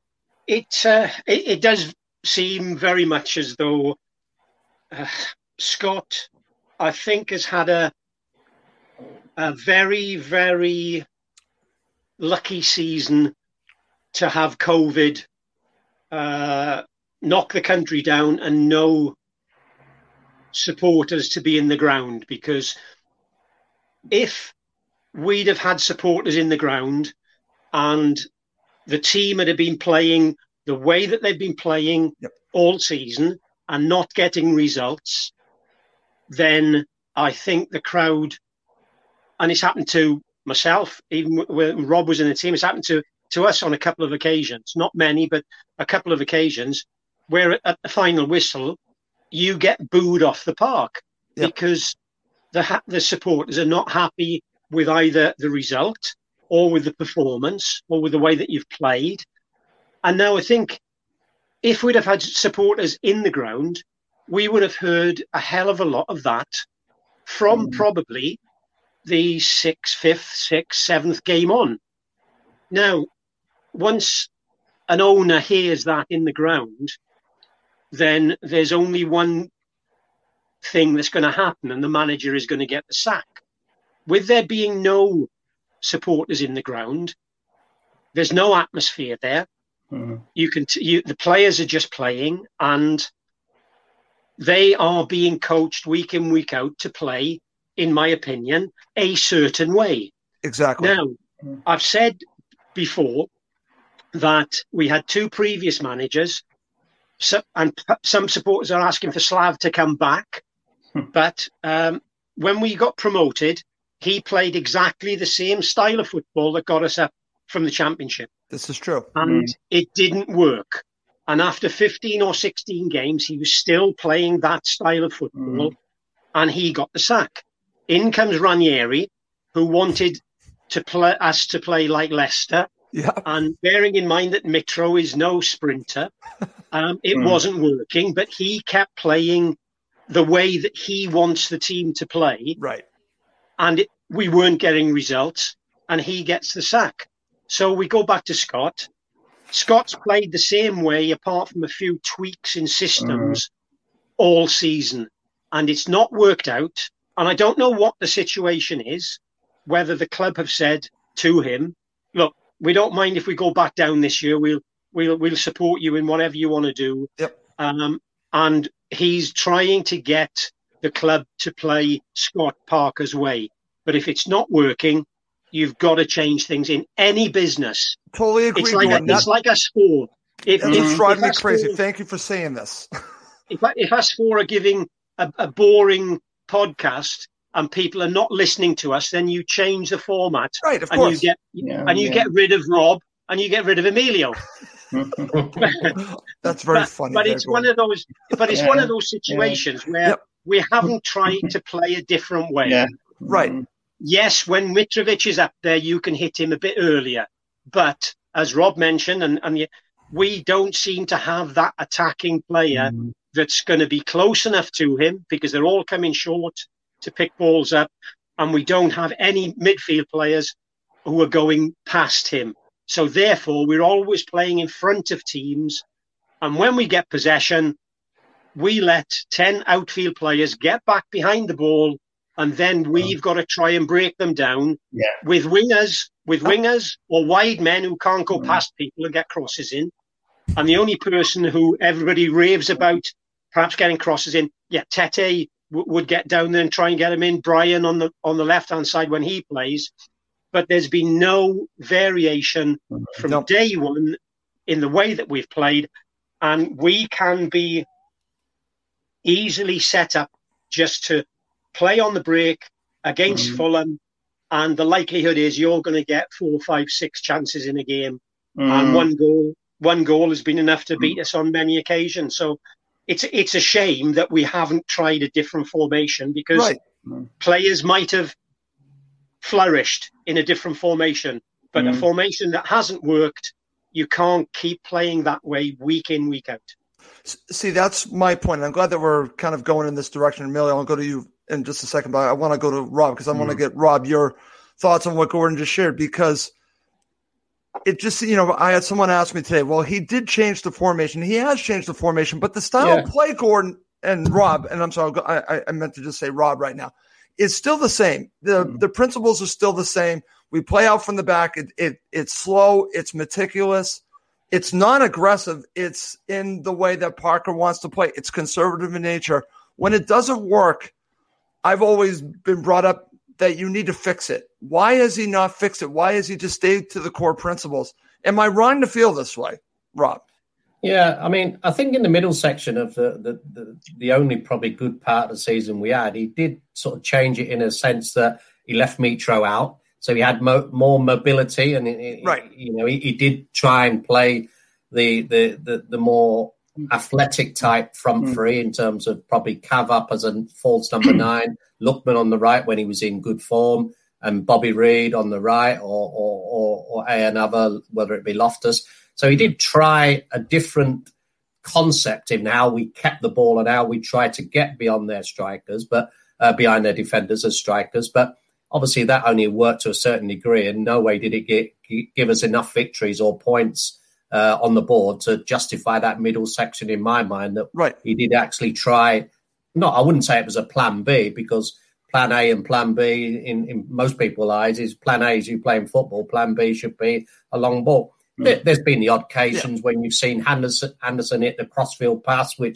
It does seem very much as though Scott, I think, has had a very, very lucky season to have COVID knock the country down and no supporters to be in the ground, because if we'd have had supporters in the ground and the team had been playing the way that they've been playing all season and not getting results, then I think the crowd, and it's happened to myself, even when Rob was in the team, it's happened to us on a couple of occasions, not many, but a couple of occasions, where at the final whistle, you get booed off the park because the supporters are not happy with either the result or with the performance or with the way that you've played. And now I think if we'd have had supporters in the ground, we would have heard a hell of a lot of that from probably the 5th, 6th, 7th game on. Now, once an owner hears that in the ground, then there's only one thing that's going to happen, and the manager is going to get the sack. With there being no supporters in the ground, there's no atmosphere there. The players are just playing, and they are being coached week in, week out to play, in my opinion, a certain way. Exactly. Now, I've said before that we had 2 previous managers, and some supporters are asking for Slav to come back. But when we got promoted, he played exactly the same style of football that got us up from the Championship. This is true. And it didn't work. And after 15 or 16 games, he was still playing that style of football, and he got the sack. In comes Ranieri, who wanted us to play like Leicester. And bearing in mind that Mitro is no sprinter, it wasn't working, but he kept playing the way that he wants the team to play. Right. And we weren't getting results, and he gets the sack. So we go back to Scott. Scott's played the same way, apart from a few tweaks in systems all season, and it's not worked out. And I don't know what the situation is, whether the club have said to him, look, we don't mind if we go back down this year. We'll support you in whatever you want to do. And he's trying to get the club to play Scott Parker's way. But if it's not working, you've got to change things in any business. Totally agree. It's like a sport. It's driving me crazy. Thank you for saying this. If us 4 are giving a boring podcast and people are not listening to us, then you change the format. Right, of course. You get rid of Rob and you get rid of Emilio. That's very funny. But it's one of those. But it's one of those situations where we haven't tried to play a different way. Yeah. Right. Yes, when Mitrovic is up there, you can hit him a bit earlier. But as Rob mentioned, and we don't seem to have that attacking player that's going to be close enough to him, because they're all coming short to pick balls up, and we don't have any midfield players who are going past him. So therefore, we're always playing in front of teams, and when we get possession, we let 10 outfield players get back behind the ball, and then we've got to try and break them down with wingers or wide men who can't go past people and get crosses in. And the only person who everybody raves about perhaps getting crosses in, Tete would get down there and try and get him in. Brian on the left-hand side when he plays. But there's been no variation from day one in the way that we've played. And we can be easily set up just to play on the break against Fulham, and the likelihood is you're going to get 4, 5, 6 chances in a game, and one goal has been enough to beat us on many occasions. So it's a shame that we haven't tried a different formation, because players might have flourished in a different formation, but a formation that hasn't worked, you can't keep playing that way week in, week out. See, that's my point. I'm glad that we're kind of going in this direction. Emilio, I'll go to you in just a second, but I want to go to Rob, because I want to get, Rob, your thoughts on what Gordon just shared, because it just, I had someone ask me today, well, he did change the formation. He has changed the formation, but the style of play, Gordon and Rob, and I'm sorry, I meant to just say Rob right now, is still the same. The principles are still the same. We play out from the back. It's slow. It's meticulous. It's not aggressive. It's in the way that Parker wants to play. It's conservative in nature. When it doesn't work, I've always been brought up that you need to fix it. Why has he not fixed it? Why has he just stayed to the core principles? Am I wrong to feel this way, Rob? Yeah, I mean, I think in the middle section of the only probably good part of the season we had, he did sort of change it in a sense that he left Mitro out, so he had more mobility, and he did try and play the more athletic type front three in terms of probably Cav up as a false number 9, Lookman on the right when he was in good form, and Bobby Reid on the right, or another, whether it be Loftus. So he did try a different concept in how we kept the ball and how we tried to get beyond their strikers, but behind their defenders as strikers. But obviously that only worked to a certain degree, and no way did it give us enough victories or points on the board to justify that middle section in my mind. That he did actually try. I wouldn't say it was a plan B, because plan A and plan B in most people's eyes is plan A is you playing football, plan B should be a long ball. There's been the odd occasions when you've seen Henderson hit the crossfield pass, which,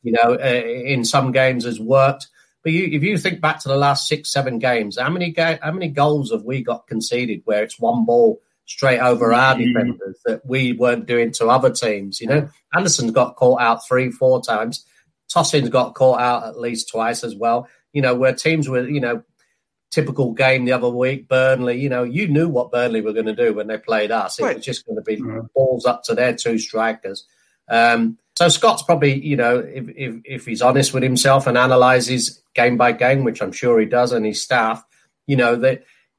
in some games has worked. But if you think back to the last 6-7 games, how many goals have we got conceded where it's one ball straight over our defenders that we weren't doing to other teams? Anderson's got caught out 3-4 times. Tosin's got caught out at least twice as well. Where teams were, typical game the other week, Burnley, you knew what Burnley were going to do when they played us. It was just going to be balls up to their 2 strikers. So Scott's probably, if he's honest with himself and analyses game by game, which I'm sure he does, and his staff, they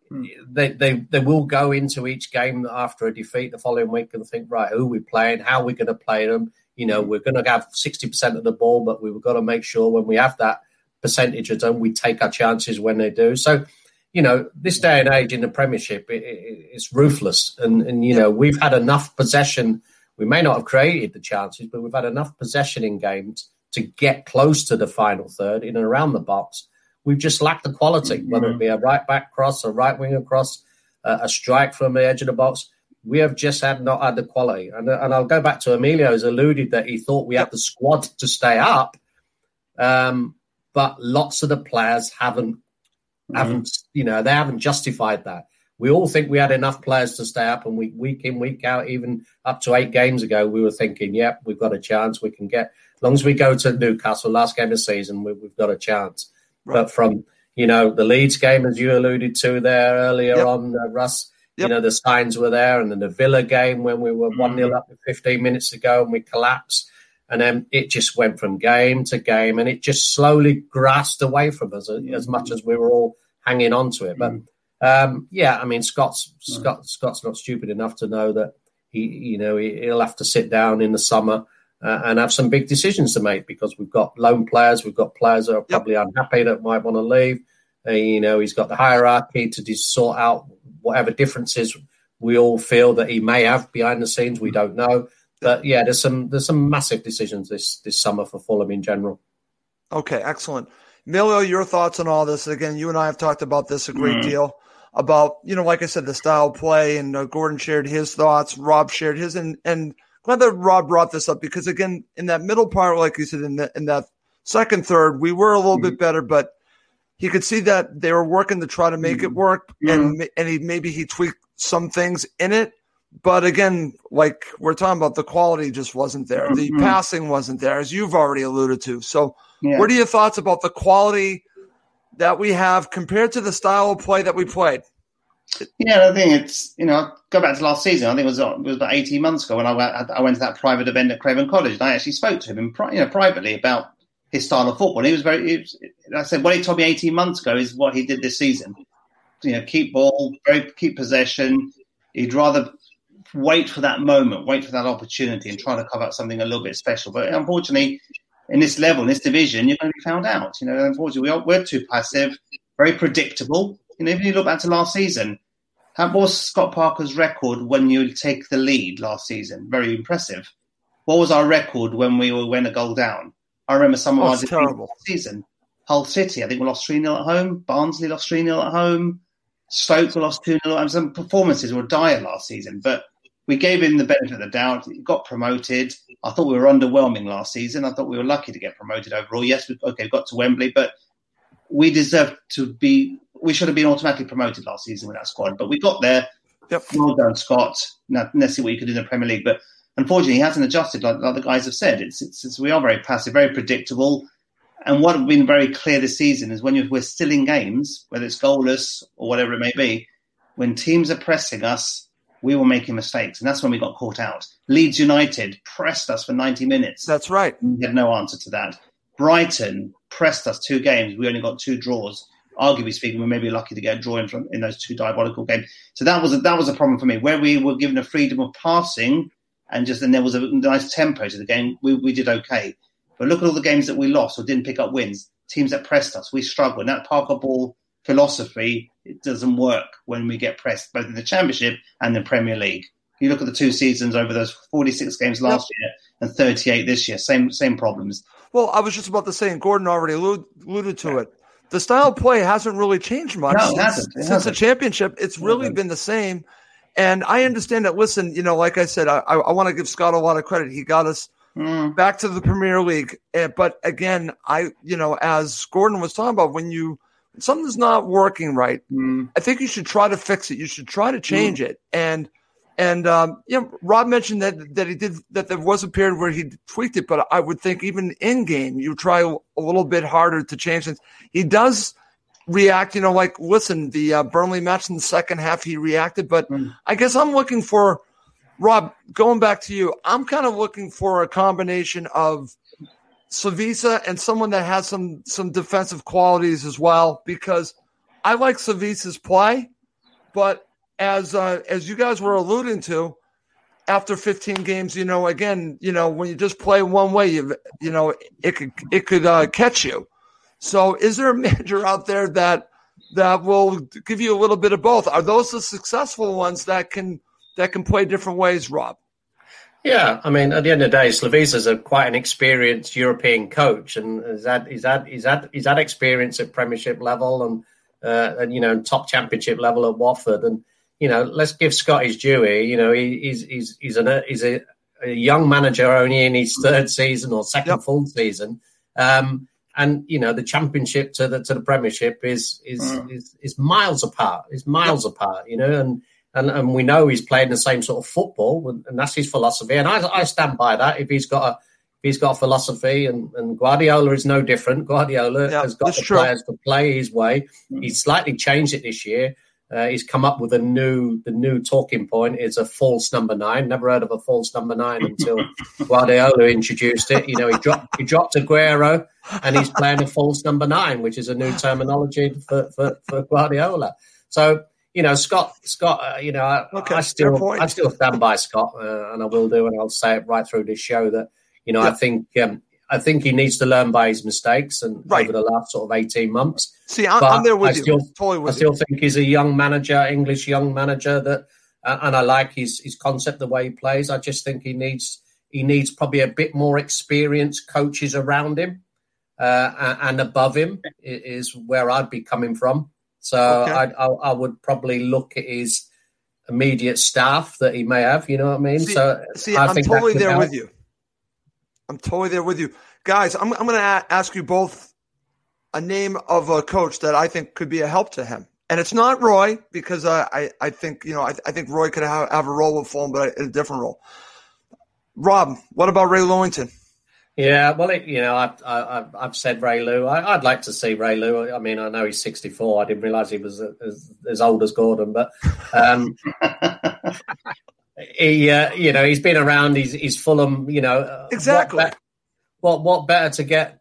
will go into each game after a defeat the following week and think, right, who are we playing? How are we going to play them? We're going to have 60% of the ball, but we've got to make sure when we have that percentage of them, we take our chances when they do. So, this day and age in the Premiership, it's ruthless. And we've had enough possession. We may not have created the chances, but we've had enough possession in games to get close to the final third in and around the box. We've just lacked the quality, whether it be a right-back cross, a right-winger cross, a strike from the edge of the box. We have just not had the quality. And I'll go back to Emilio's alluded that he thought we had the squad to stay up. But lots of the players haven't, they haven't justified that. We all think we had enough players to stay up, and week in, week out, even up to 8 games ago, we were thinking, we've got a chance. We can get, as long as we go to Newcastle, last game of the season, we've got a chance. Right. But from, the Leeds game, as you alluded to there earlier on, Russ, the signs were there. And then the Villa game when we were 1-0 up 15 minutes ago and we collapsed. And then it just went from game to game, and it just slowly grasped away from us as much as we were all hanging on to it. But Scott's not stupid enough to know that he'll have to sit down in the summer and have some big decisions to make, because we've got loan players, we've got players that are probably unhappy that might want to leave. He's got the hierarchy to just sort out whatever differences we all feel that he may have behind the scenes. We don't know. But there's some massive decisions this summer for Fulham in general. Okay, excellent. Emilio, your thoughts on all this? Again, you and I have talked about this a great deal, about, like I said, the style of play, and Gordon shared his thoughts, Rob shared his, and glad that Rob brought this up, because again, in that middle part, like you said, in that second third, we were a little bit better, but he could see that they were working to try to make it work, and he tweaked some things in it. But again, like we're talking about, the quality just wasn't there. The passing wasn't there, as you've already alluded to. So what are your thoughts about the quality that we have compared to the style of play that we played? Yeah, I think it's, go back to last season. I think it was about 18 months ago when I went to that private event at Craven College, and I actually spoke to him privately about his style of football. I said, what he told me 18 months ago is what he did this season. Keep ball, keep possession. He'd rather wait for that moment, wait for that opportunity, and try to cover up something a little bit special. But unfortunately, in this level, in this division, you're going to be found out. Unfortunately, we're too passive, very predictable. If you look back to last season, what was Scott Parker's record when you take the lead last season? Very impressive. What was our record when we went a goal down? I remember some of our defeats last season. Hull City, I think we lost 3-0 at home. Barnsley lost 3-0 at home. Stoke lost 2-0 at home. Some performances were dire last season, but we gave him the benefit of the doubt. He got promoted. I thought we were underwhelming last season. I thought we were lucky to get promoted overall. Yes, we got to Wembley, but we deserve to be we should have been automatically promoted last season with that squad, but we got there. Yep. Well done, Scott. Now, let's see what you could do in the Premier League. But unfortunately, he hasn't adjusted, like the guys have said. We are very passive, very predictable. And what has been very clear this season is when we're still in games, whether it's goalless or whatever it may be, when teams are pressing us, we were making mistakes. And that's when we got caught out. Leeds United pressed us for 90 minutes. That's right. We had no answer to that. Brighton pressed us 2 games. We only got 2 draws. Arguably speaking, we may be lucky to get a draw in those 2 diabolical games. So that was a problem for me, where we were given a freedom of passing and there was a nice tempo to the game. We did okay. But look at all the games that we lost or didn't pick up wins. Teams that pressed us, we struggled. And that Parker Ball philosophy, it doesn't work when we get pressed, both in the Championship and the Premier League. You look at the 2 seasons over those 46 games last year and 38 this year, same problems. Well, I was just about to say, and Gordon already alluded to it, the style of play hasn't really changed much since the Championship. It's really been the same. And I understand that, listen, like I said, I want to give Scott a lot of credit. He got us back to the Premier League. But again, as Gordon was talking about, when something's not working right, I think you should try to fix it. You should try to change it. And Rob mentioned that he did, that there was a period where he tweaked it, but I would think even in game, you try a little bit harder to change things. He does react, listen, the Burnley match in the second half, he reacted, but I guess I'm looking for, Rob, going back to you, I'm kind of looking for a combination of Slavisa and someone that has some defensive qualities as well, because I like Slavisa's play, but as you guys were alluding to, after 15 games, again, when you just play one way, it could catch you. So is there a manager out there that will give you a little bit of both? Are those the successful ones that can play different ways, Rob? Yeah, I mean, at the end of the day, Slavisa's quite an experienced European coach, and he's had experience at Premiership level and top Championship level at Watford. And let's give Scott his due here. He's a young manager only in his 3rd season or second full season. And the Championship to the Premiership is miles apart. It's miles apart, and we know he's playing the same sort of football, and that's his philosophy. And I stand by that. If he's got a philosophy, and Guardiola is no different. Guardiola has got the players to play his way. He's slightly changed it this year. He's come up with the new talking point is a false number 9. Never heard of a false number 9 until Guardiola introduced it. He dropped Aguero, and he's playing a false number 9, which is a new terminology for Guardiola. So Scott. I still stand by Scott, and I will do, and I'll say it right through this show that I think he needs to learn by his mistakes and over the last sort of 18 months. See, I'm there with you. I still think he's a young manager, English young manager that, and I like his concept, the way he plays. I just think he needs probably a bit more experienced coaches around him and above him is where I'd be coming from. So I would probably look at his immediate staff that he may have. You know what I mean? I'm totally there with you. I'm totally there with you. Guys, I'm going to ask you both a name of a coach that I think could be a help to him. And it's not Roy, because I think, I think Roy could have a role with Fulham, but in a different role. Rob, what about Ray Lewington? Yeah, well, I've said Ray Lew. I'd like to see Ray Lew. I mean, I know he's 64. I didn't realise he was as old as Gordon, but he's been around. He's Fulham. Exactly. What better to get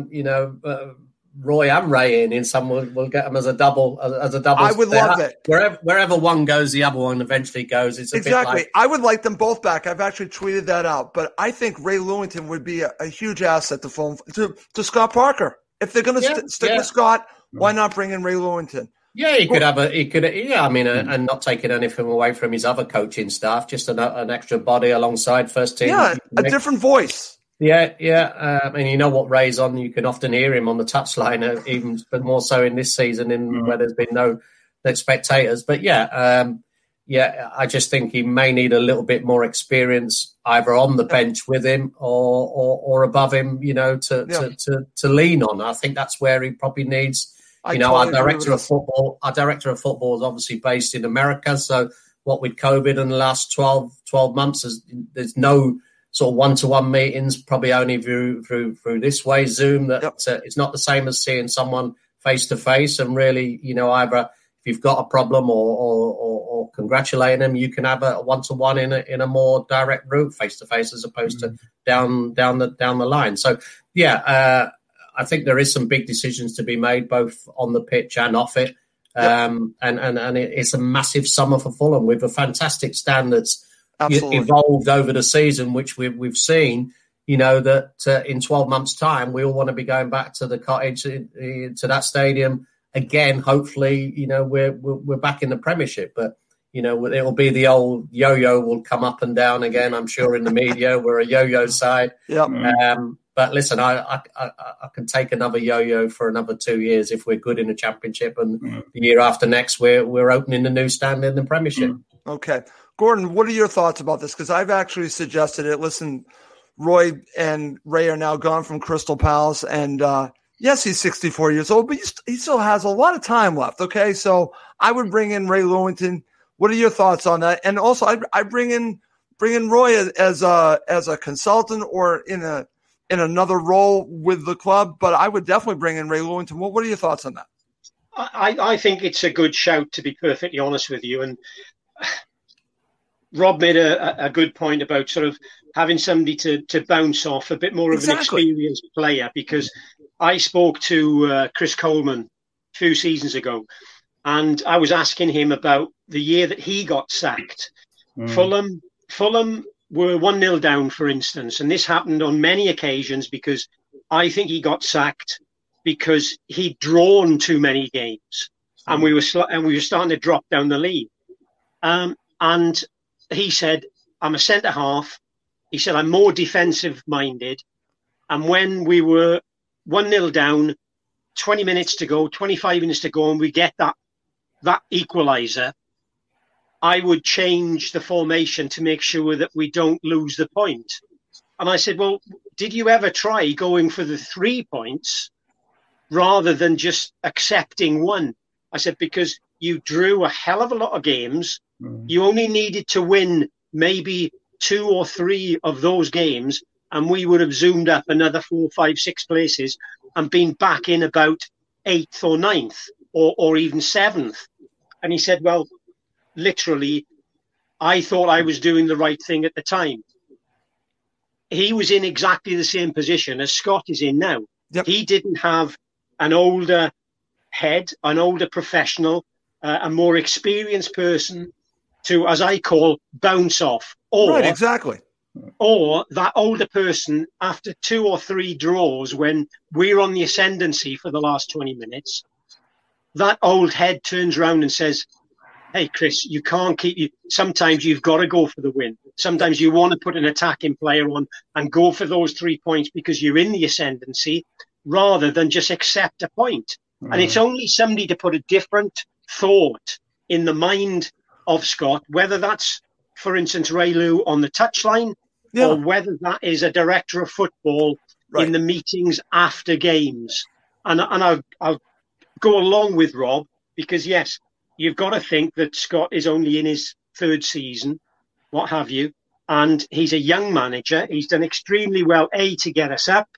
Roy and Ray in some we'll get them as a double. I would love it. Wherever one goes, the other one eventually goes. It's exactly. I would like them both back. I've actually tweeted that out. But I think Ray Lewington would be a huge asset to Fulham, to Scott Parker. If they're going to stick with Scott, why not bring in Ray Lewington? Yeah, and not taking anything away from his other coaching staff, just an extra body alongside first team. Yeah, a different voice. Yeah. And you know what Ray's on. You can often hear him on the touchline, even but more so in this season, where there's been no spectators. But I just think he may need a little bit more experience, either on the bench with him or above him, to lean on. I think that's where he probably needs Our director of football is obviously based in America. So what with COVID in the last 12 months, there's no sort of one-to-one meetings, probably only through this way, Zoom. It's not the same as seeing someone face-to-face. And really, either if you've got a problem or congratulating them, you can have a one-to-one in a more direct route, face-to-face, as opposed to down the line. So, I think there is some big decisions to be made, both on the pitch and off it. And it's a massive summer for Fulham with a fantastic stand that's evolved over the season, which we've seen, that in 12 months' time, we all want to be going back to the Cottage, to that stadium again. Hopefully, we're back in the Premiership, but, it'll be the old yo-yo will come up and down again, I'm sure, in the media. We're a yo-yo side. But listen, I can take another yo-yo for another 2 years if we're good in the Championship, and the year after next we're opening the new stand in the Premiership. Okay, Gordon, what are your thoughts about this? Because I've actually suggested it. Listen, Roy and Ray are now gone from Crystal Palace, and yes, he's 64 years old, but he still has a lot of time left. Okay, so I would bring in Ray Lewington. What are your thoughts on that? And also, I bring in Roy as a consultant or in another role with the club, but I would definitely bring in Ray Lewington. What are your thoughts on that? I think it's a good shout, to be perfectly honest with you. And Rob made a good point about sort of having somebody to bounce off, a bit more of an experienced player, because I spoke to Chris Coleman a few seasons ago, and I was asking him about the year that he got sacked. Fulham were 1-0 down, for instance, and this happened on many occasions because I think he got sacked because he'd drawn too many games, and we were starting to drop down the league. And he said, "I'm a centre half." He said, "I'm more defensive minded." And when we were 1-0 down, 20 minutes to go, 25 minutes to go, and we get that equaliser, I would change the formation to make sure that we don't lose the point. And I said, "Well, did you ever try going for the 3 points rather than just accepting one?" I said, "Because you drew a hell of a lot of games. You only needed to win maybe 2 or 3 of those games, and we would have zoomed up another 4, 5, 6 places and been back in about 8th or 9th or even 7th. And he said, "Well, literally, I thought I was doing the right thing at the time." He was in exactly the same position as Scott is in now. He didn't have an older head, an older professional, a more experienced person to, as I call, bounce off. Or that older person, after 2 or 3 draws, when we're on the ascendancy for the last 20 minutes, that old head turns around and says, "Hey, Chris, you can't sometimes you've got to go for the win. Sometimes you want to put an attacking player on and go for those 3 points because you're in the ascendancy rather than just accept a point." And it's only somebody to put a different thought in the mind of Scott, whether that's, for instance, Ray Lew on the touchline, or whether that is a director of football in the meetings after games. And I'll go along with Rob, because, yes, you've got to think that Scott is only in his 3rd season, what have you, and he's a young manager. He's done extremely well, to get us up.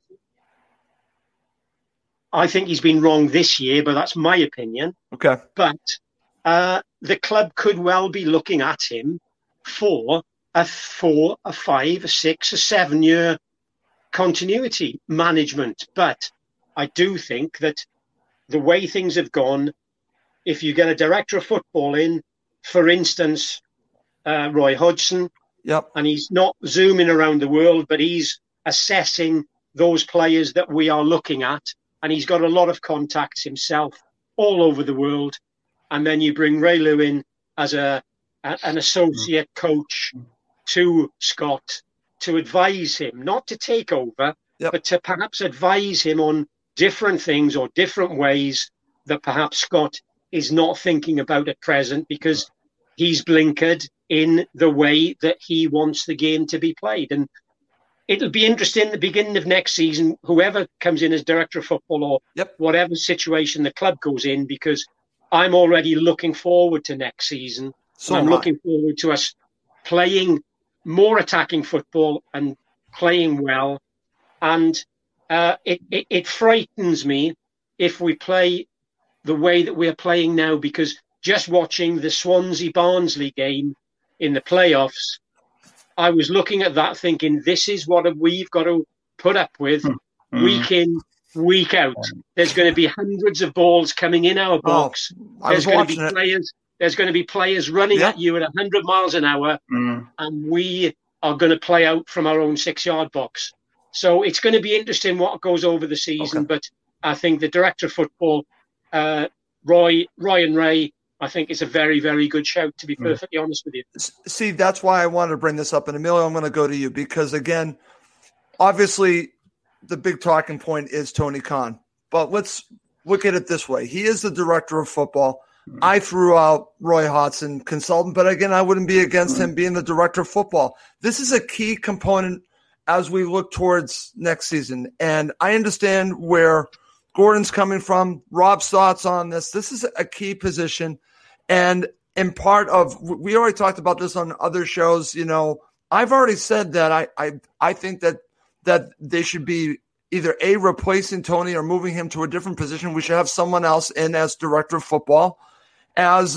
I think he's been wrong this year, but that's my opinion. Okay. But the club could well be looking at him for a 4, a 5, a 6, a 7-year continuity management. But I do think that the way things have gone, if you get a director of football in, for instance, Roy Hodgson, and he's not zooming around the world, but he's assessing those players that we are looking at, and he's got a lot of contacts himself all over the world. And then you bring Ray Lew in as an associate coach to Scott to advise him, not to take over, but to perhaps advise him on different things or different ways that perhaps Scott is not thinking about at present, because he's blinkered in the way that he wants the game to be played. And it'll be interesting at the beginning of next season, whoever comes in as director of football or whatever situation the club goes in, because I'm already looking forward to next season. So I'm looking forward to us playing more attacking football and playing well. And it frightens me if we play the way that we're playing now, because just watching the Swansea-Barnsley game in the playoffs, I was looking at that thinking, this is what we've got to put up with week in, week out. There's going to be hundreds of balls coming in our box. There's going to be players running at you at 100 miles an hour, and we are going to play out from our own 6-yard box. So it's going to be interesting what goes over the season. But I think the director of football, Ryan Ray, I think it's a very, very good shout, to be perfectly honest with you. See, that's why I wanted to bring this up. And Emilio, I'm going to go to you because, again, obviously the big talking point is Tony Khan. But let's look at it this way. He is the director of football. I threw out Roy Hodgson, consultant, but again, I wouldn't be against him being the director of football. This is a key component as we look towards next season. And I understand where Gordon's coming from. Rob's thoughts on this. This is a key position. And in part of, we already talked about this on other shows, I've already said that I think that they should be either replacing Tony or moving him to a different position. We should have someone else in as director of football, as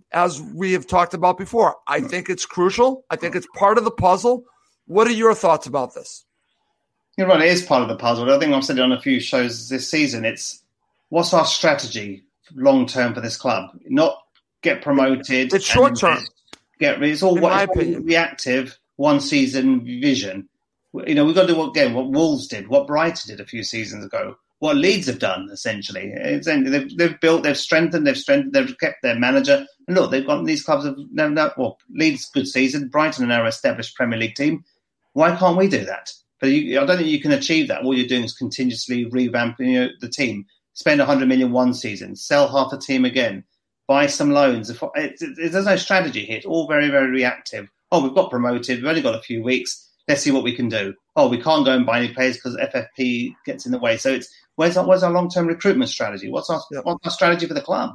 we have talked about before. I think it's crucial. I think it's part of the puzzle. What are your thoughts about this? You're right, it is part of the puzzle. I think I've said it on a few shows this season. It's what's our strategy long term for this club? Not get promoted. It's short term. It's all reactive, one season vision. We've got to do what Wolves did, what Brighton did a few seasons ago, what Leeds have done, essentially. They've built, they've strengthened, they've kept their manager. And look, they've got these clubs Leeds, good season. Brighton are now an established Premier League team. Why can't we do that? But I don't think you can achieve that. All you're doing is continuously revamping the team. Spend 100 million one season, sell half a team again, buy some loans. There's no strategy here. It's all very, very reactive. Oh, we've got promoted. We've only got a few weeks. Let's see what we can do. Oh, we can't go and buy any players because FFP gets in the way. So it's where's our long-term recruitment strategy? What's our strategy for the club?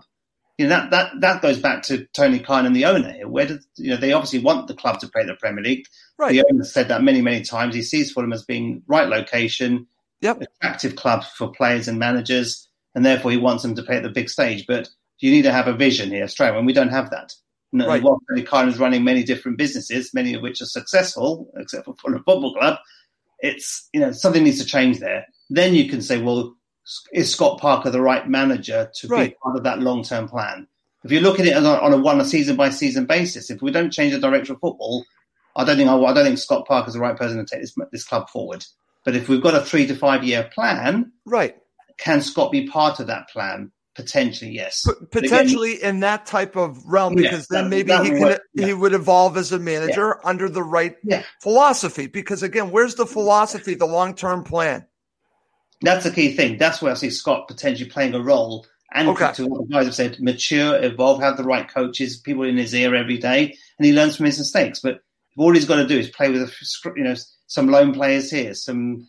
That goes back to Tony Khan and the owner here. Where they obviously want the club to play the Premier League. Right. The owner said that many, many times. He sees Fulham as being right location, attractive club for players and managers, and therefore he wants them to play at the big stage. But you need to have a vision here, Australia, and we don't have that. Right. While Tony Khan is running many different businesses, many of which are successful, except for Fulham Football Club, it's something needs to change there. Then you can say, well, is Scott Parker the right manager to be part of that long-term plan? If you look at it on a season-by-season basis, if we don't change the direction of football, I don't think Scott Parker is the right person to take this club forward. But if we've got a 3 to 5 year plan, can Scott be part of that plan? Potentially, yes. Potentially in that type of realm, because then maybe he would evolve as a manager under the right philosophy. Because again, where's the philosophy, the long-term plan? That's the key thing. That's where I see Scott potentially playing a role. And to what the guys have said, mature, evolve, have the right coaches, people in his ear every day, and he learns from his mistakes. But all he's got to do is play with some loan players here, some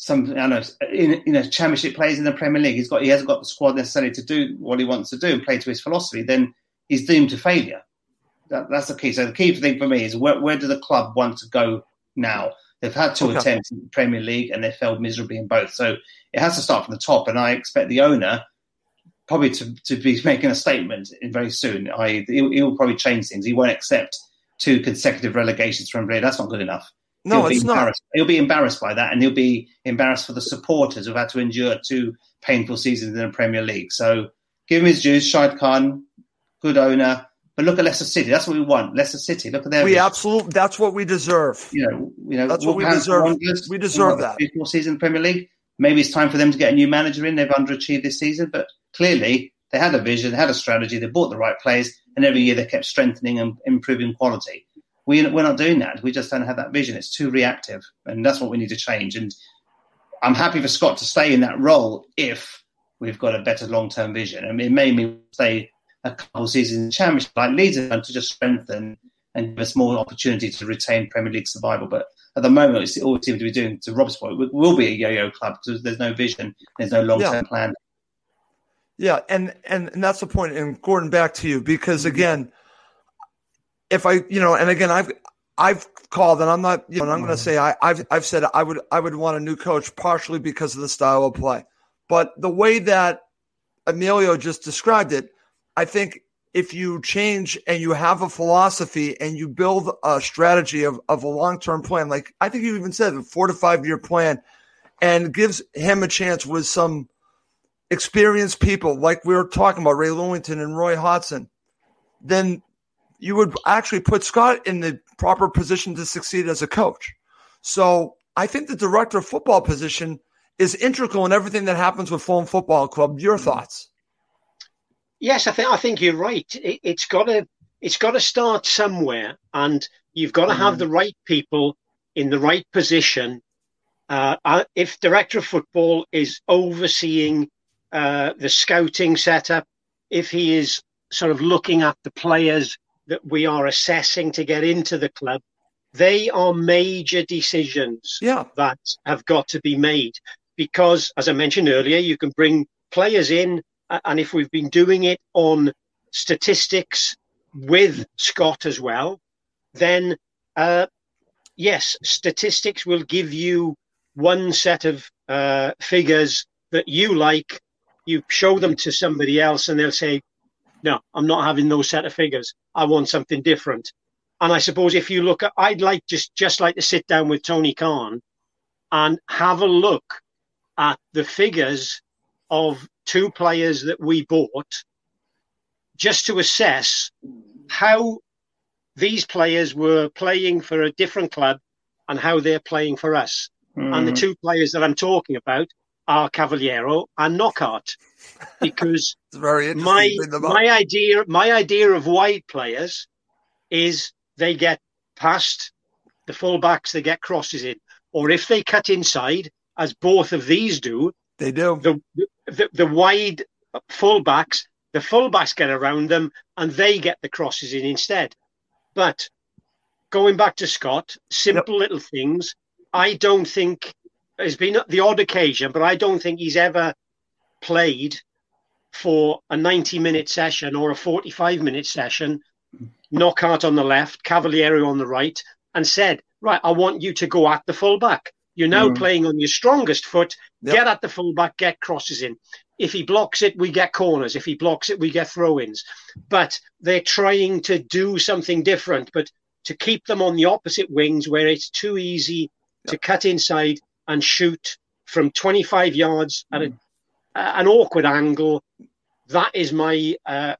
championship players in the Premier League. He hasn't got the squad necessarily to do what he wants to do and play to his philosophy. Then he's doomed to failure. That's the key. So the key thing for me is where do the club want to go now? They've had two attempts in the Premier League and they failed miserably in both. So it has to start from the top. And I expect the owner probably to be making a statement very soon. He'll probably change things. He won't accept 2 consecutive relegations from Premier League. That's not good enough. No, it's not. He'll be embarrassed by that, and he'll be embarrassed for the supporters who've had to endure 2 painful seasons in the Premier League. So give him his dues. Shahid Khan, good owner. But look at Leicester City. That's what we want. Leicester City. Look at their. That's what we deserve. That's what we deserve. We deserve that. 4 seasons in the Premier League. Maybe it's time for them to get a new manager in. They've underachieved this season, but clearly they had a vision, they had a strategy, they bought the right players, and every year they kept strengthening and improving quality. We're not doing that. We just don't have that vision. It's too reactive, and that's what we need to change. And I'm happy for Scott to stay in that role if we've got a better long-term vision. I mean, it made me stay a couple of seasons in the Championship like Leeds to just strengthen and give us more opportunity to retain Premier League survival. But at the moment, it's all we seem to be doing, to Rob's point, it will be a yo-yo club because there's no vision, there's no long-term plan. Yeah, and that's the point. And Gordon, back to you, because again, if I, and again, I've called, and I'm not, and I'm going to say I've said I would want a new coach partially because of the style of play, but the way that Emilio just described it, I think if you change and you have a philosophy and you build a strategy of a long-term plan, like I think you even said a 4 to 5 year plan, and gives him a chance with some experienced people like we were talking about, Ray Lewington and Roy Hodgson, then you would actually put Scott in the proper position to succeed as a coach. So I think the director of football position is integral in everything that happens with Fulham Football Club. Your thoughts? Yes, I think you're right. It's got to start somewhere, and you've got to have the right people in the right position. If director of football is overseeing the scouting setup, if he is sort of looking at the players that we are assessing to get into the club, they are major decisions that have got to be made. Because, as I mentioned earlier, you can bring players in, and if we've been doing it on statistics with Scott as well, then yes, statistics will give you one set of figures that you like. You show them to somebody else and they'll say, no, I'm not having those set of figures. I want something different. And I suppose if you look at, I'd like just like to sit down with Tony Khan and have a look at the figures of 2 players that we bought, just to assess how these players were playing for a different club and how they're playing for us. And the 2 players that I'm talking about are Cavaliero and Knockaert, because it's very my idea of wide players is they get past the fullbacks, they get crosses in, or if they cut inside, as both of these do, they do. The wide fullbacks, the fullbacks get around them and they get the crosses in instead. But going back to Scott, simple little things. I don't think there's been the odd occasion, but I don't think he's ever played for a 90-minute session or a 45-minute session, Knockaert on the left, Cavaliero on the right, and said, right, I want you to go at the fullback. You're now playing on your strongest foot. Get at the fullback, get crosses in. If he blocks it, we get corners. If he blocks it, we get throw-ins. But they're trying to do something different, but to keep them on the opposite wings where it's too easy to cut inside and shoot from 25 yards at an awkward angle. That is my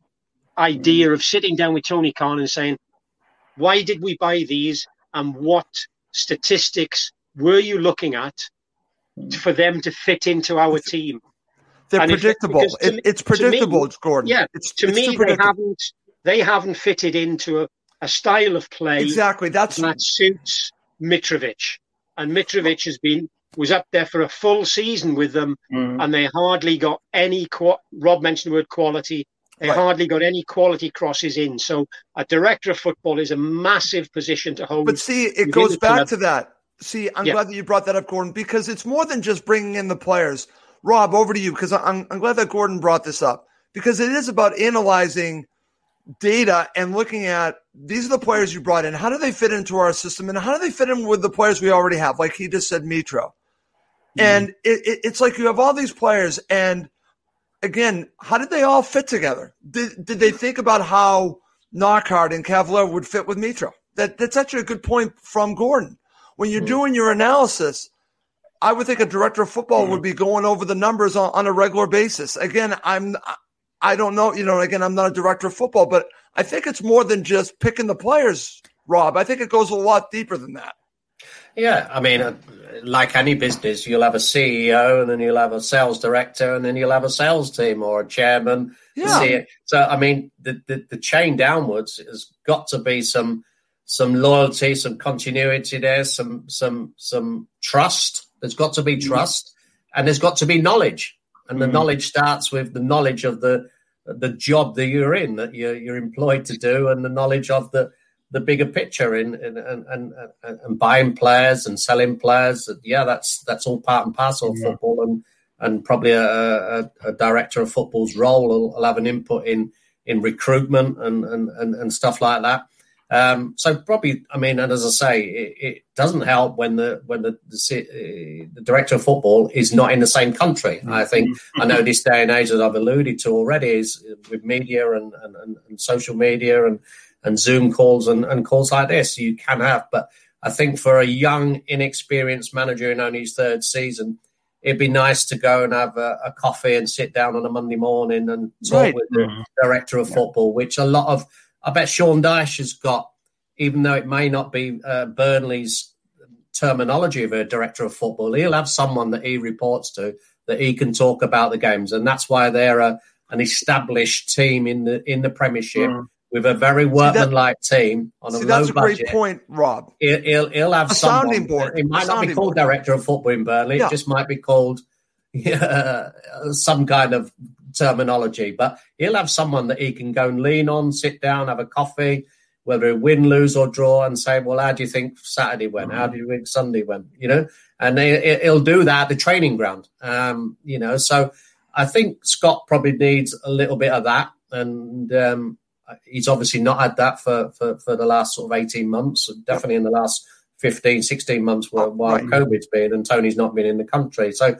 idea of sitting down with Tony Khan and saying, why did we buy these and what statistics were you looking at for them to fit into our team? They're predictable. It's predictable, Gordon. Yeah, to me, they haven't fitted into a style of play exactly that suits Mitrovic. And Mitrovic was up there for a full season with them, and they hardly got any. Rob mentioned the word quality. They hardly got any quality crosses in. So a director of football is a massive position to hold. But see, it goes back to that. See, I'm glad that you brought that up, Gordon, because it's more than just bringing in the players. Rob, over to you, because I'm glad that Gordon brought this up, because it is about analyzing data and looking at these are the players you brought in. How do they fit into our system, and how do they fit in with the players we already have? Like he just said, Mitro. And it's like you have all these players, and again, how did they all fit together? Did they think about how Knockaert and Cavalier would fit with Mitro? That's actually a good point from Gordon. When you're doing your analysis, I would think a director of football would be going over the numbers on a regular basis. Again, I don't know, again, I'm not a director of football, but I think it's more than just picking the players, Rob. I think it goes a lot deeper than that. Yeah, I mean, like any business, you'll have a CEO, and then you'll have a sales director, and then you'll have a sales team or a chairman. Yeah. So, I mean, the chain downwards has got to be some loyalty, some continuity there, some trust. There's got to be trust, and there's got to be knowledge. And the knowledge starts with the knowledge of the job that you're in, that you're employed to do, and the knowledge of the the bigger picture and buying players and selling players. Yeah, that's all part and parcel of football, and probably a director of football's role will have an input in recruitment and stuff like that. So probably, I mean, and as I say, it doesn't help when the director of football is not in the same country. I think I know this day and age, as I've alluded to already, is with media and social media and Zoom calls and calls like this you can have. But I think for a young, inexperienced manager in only his third season, it'd be nice to go and have a coffee and sit down on a Monday morning and talk with the director of football, which I bet Sean Dyche has got, even though it may not be Burnley's terminology of a director of football, he'll have someone that he reports to that he can talk about the games. And that's why they're an established team in the Premiership with a very workmanlike team on a low budget. That's a great point, Rob. He'll have someone. Sounding board. It might not be called director of football in Burnley. It just might be called some kind of terminology. But he'll have someone that he can go and lean on, sit down, have a coffee, whether it win, lose or draw, and say, well, how do you think Saturday went? How do you think Sunday went? And he'll do that at the training ground. So I think Scott probably needs a little bit of that. And he's obviously not had that for the last sort of 18 months, definitely in the last 15, 16 months while COVID's been and Tony's not been in the country. So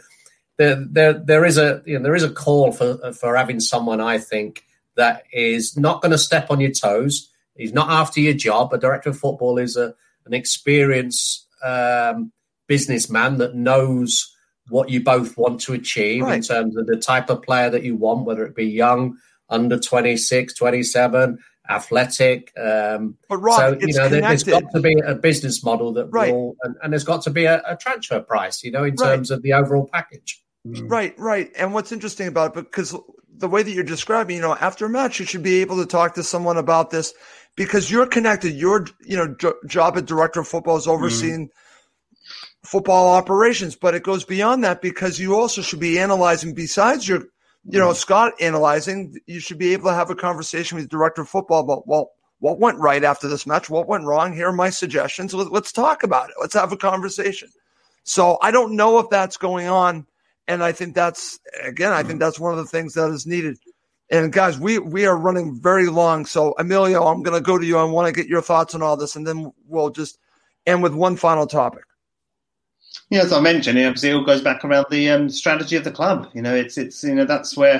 there is a call for having someone, I think, that is not going to step on your toes. He's not after your job. A director of football is an experienced businessman that knows what you both want to achieve in terms of the type of player that you want, whether it be young, under 26, 27, athletic. But Rob, there's got to be a business model that will, and there's got to be a transfer price, in terms of the overall package. Right. And what's interesting about it, because the way that you're describing, after a match, you should be able to talk to someone about this because you're connected. Your, job as director of football is overseeing football operations, but it goes beyond that because you also should be analyzing besides your, Scott analyzing, you should be able to have a conversation with the director of football about, well, what went right after this match? What went wrong? Here are my suggestions. Let's talk about it. Let's have a conversation. So I don't know if that's going on. And I think that's one of the things that is needed. And guys, we are running very long. So Emilio, I'm going to go to you. I want to get your thoughts on all this, and then we'll just end with one final topic. Yeah, as I mentioned, obviously it all goes back around the strategy of the club. It's that's where,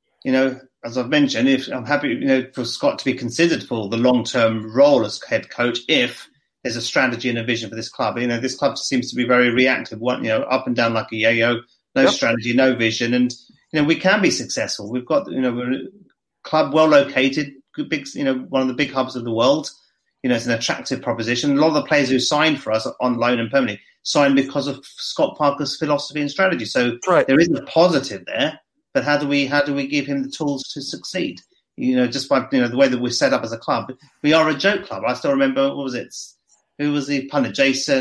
as I've mentioned, if I'm happy, for Scott to be considered for the long-term role as head coach, if there's a strategy and a vision for this club. This club seems to be very reactive, up and down like a yo-yo, no strategy, no vision, and we can be successful. We've got, we're a club well located, big, one of the big hubs of the world. It's an attractive proposition. A lot of the players who signed for us on loan and permanently signed because of Scott Parker's philosophy and strategy. So there is a positive there, but how do we give him the tools to succeed? Just by the way that we're set up as a club, we are a joke club. I still remember who was the punter?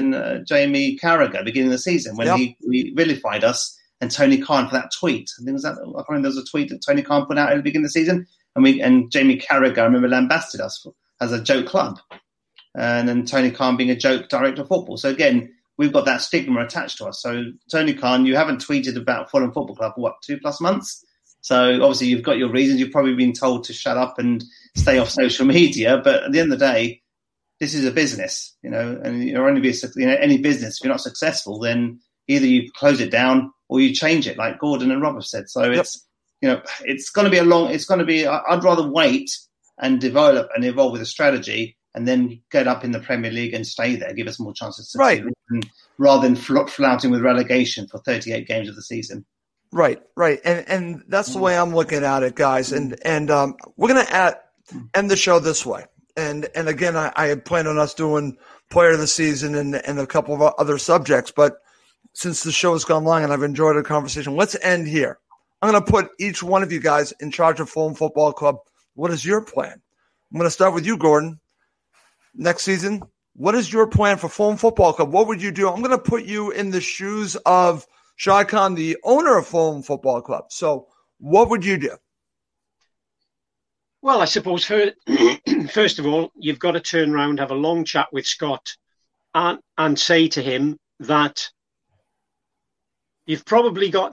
Jamie Carragher, beginning of the season when he vilified us, and Tony Khan for that tweet. I think I can't remember, there was a tweet that Tony Khan put out at the beginning of the season, and Jamie Carragher, I remember, lambasted us as a joke club, and then Tony Khan being a joke director of football. So again, we've got that stigma attached to us. So Tony Khan, you haven't tweeted about Fulham Football Club for 2+ months? So obviously you've got your reasons. You've probably been told to shut up and stay off social media. But at the end of the day, this is a business, and you're only any business. If you're not successful, then either you close it down or you change it, like Gordon and Rob have said. So it's going to be I'd rather wait and develop and evolve with a strategy and then get up in the Premier League and stay there, give us more chances to succeed, rather than flouting with relegation for 38 games of the season. Right. And that's the way I'm looking at it, guys. And we're going to end the show this way. And again, I had planned on us doing player of the season and a couple of other subjects, but since the show has gone long and I've enjoyed the conversation, let's end here. I'm going to put each one of you guys in charge of Fulham Football Club. What is your plan? I'm going to start with you, Gordon. Next season, what is your plan for Fulham Football Club? What would you do? I'm going to put you in the shoes of Shad Khan, the owner of Fulham Football Club. So what would you do? Well, I suppose first of all, you've got to turn around, have a long chat with Scott and say to him that you've probably got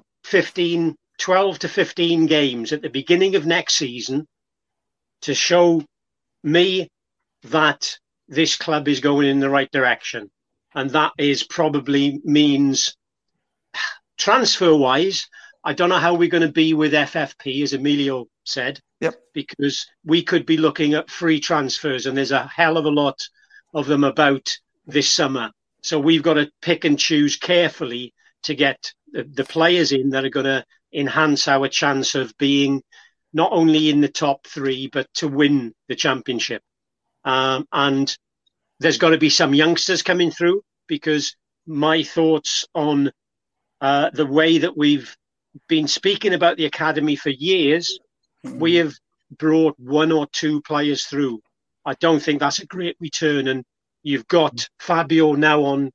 12 to 15 games at the beginning of next season to show me that this club is going in the right direction. And that is probably means transfer-wise, I don't know how we're going to be with FFP, as Emilio said, because we could be looking at free transfers, and there's a hell of a lot of them about this summer. So we've got to pick and choose carefully to get the players in that are going to enhance our chance of being not only in the top 3, but to win the championship. And there's got to be some youngsters coming through, because my thoughts on the way that we've been speaking about the academy for years, we have brought 1 or 2 players through. I don't think that's a great return. And you've got Fabio now on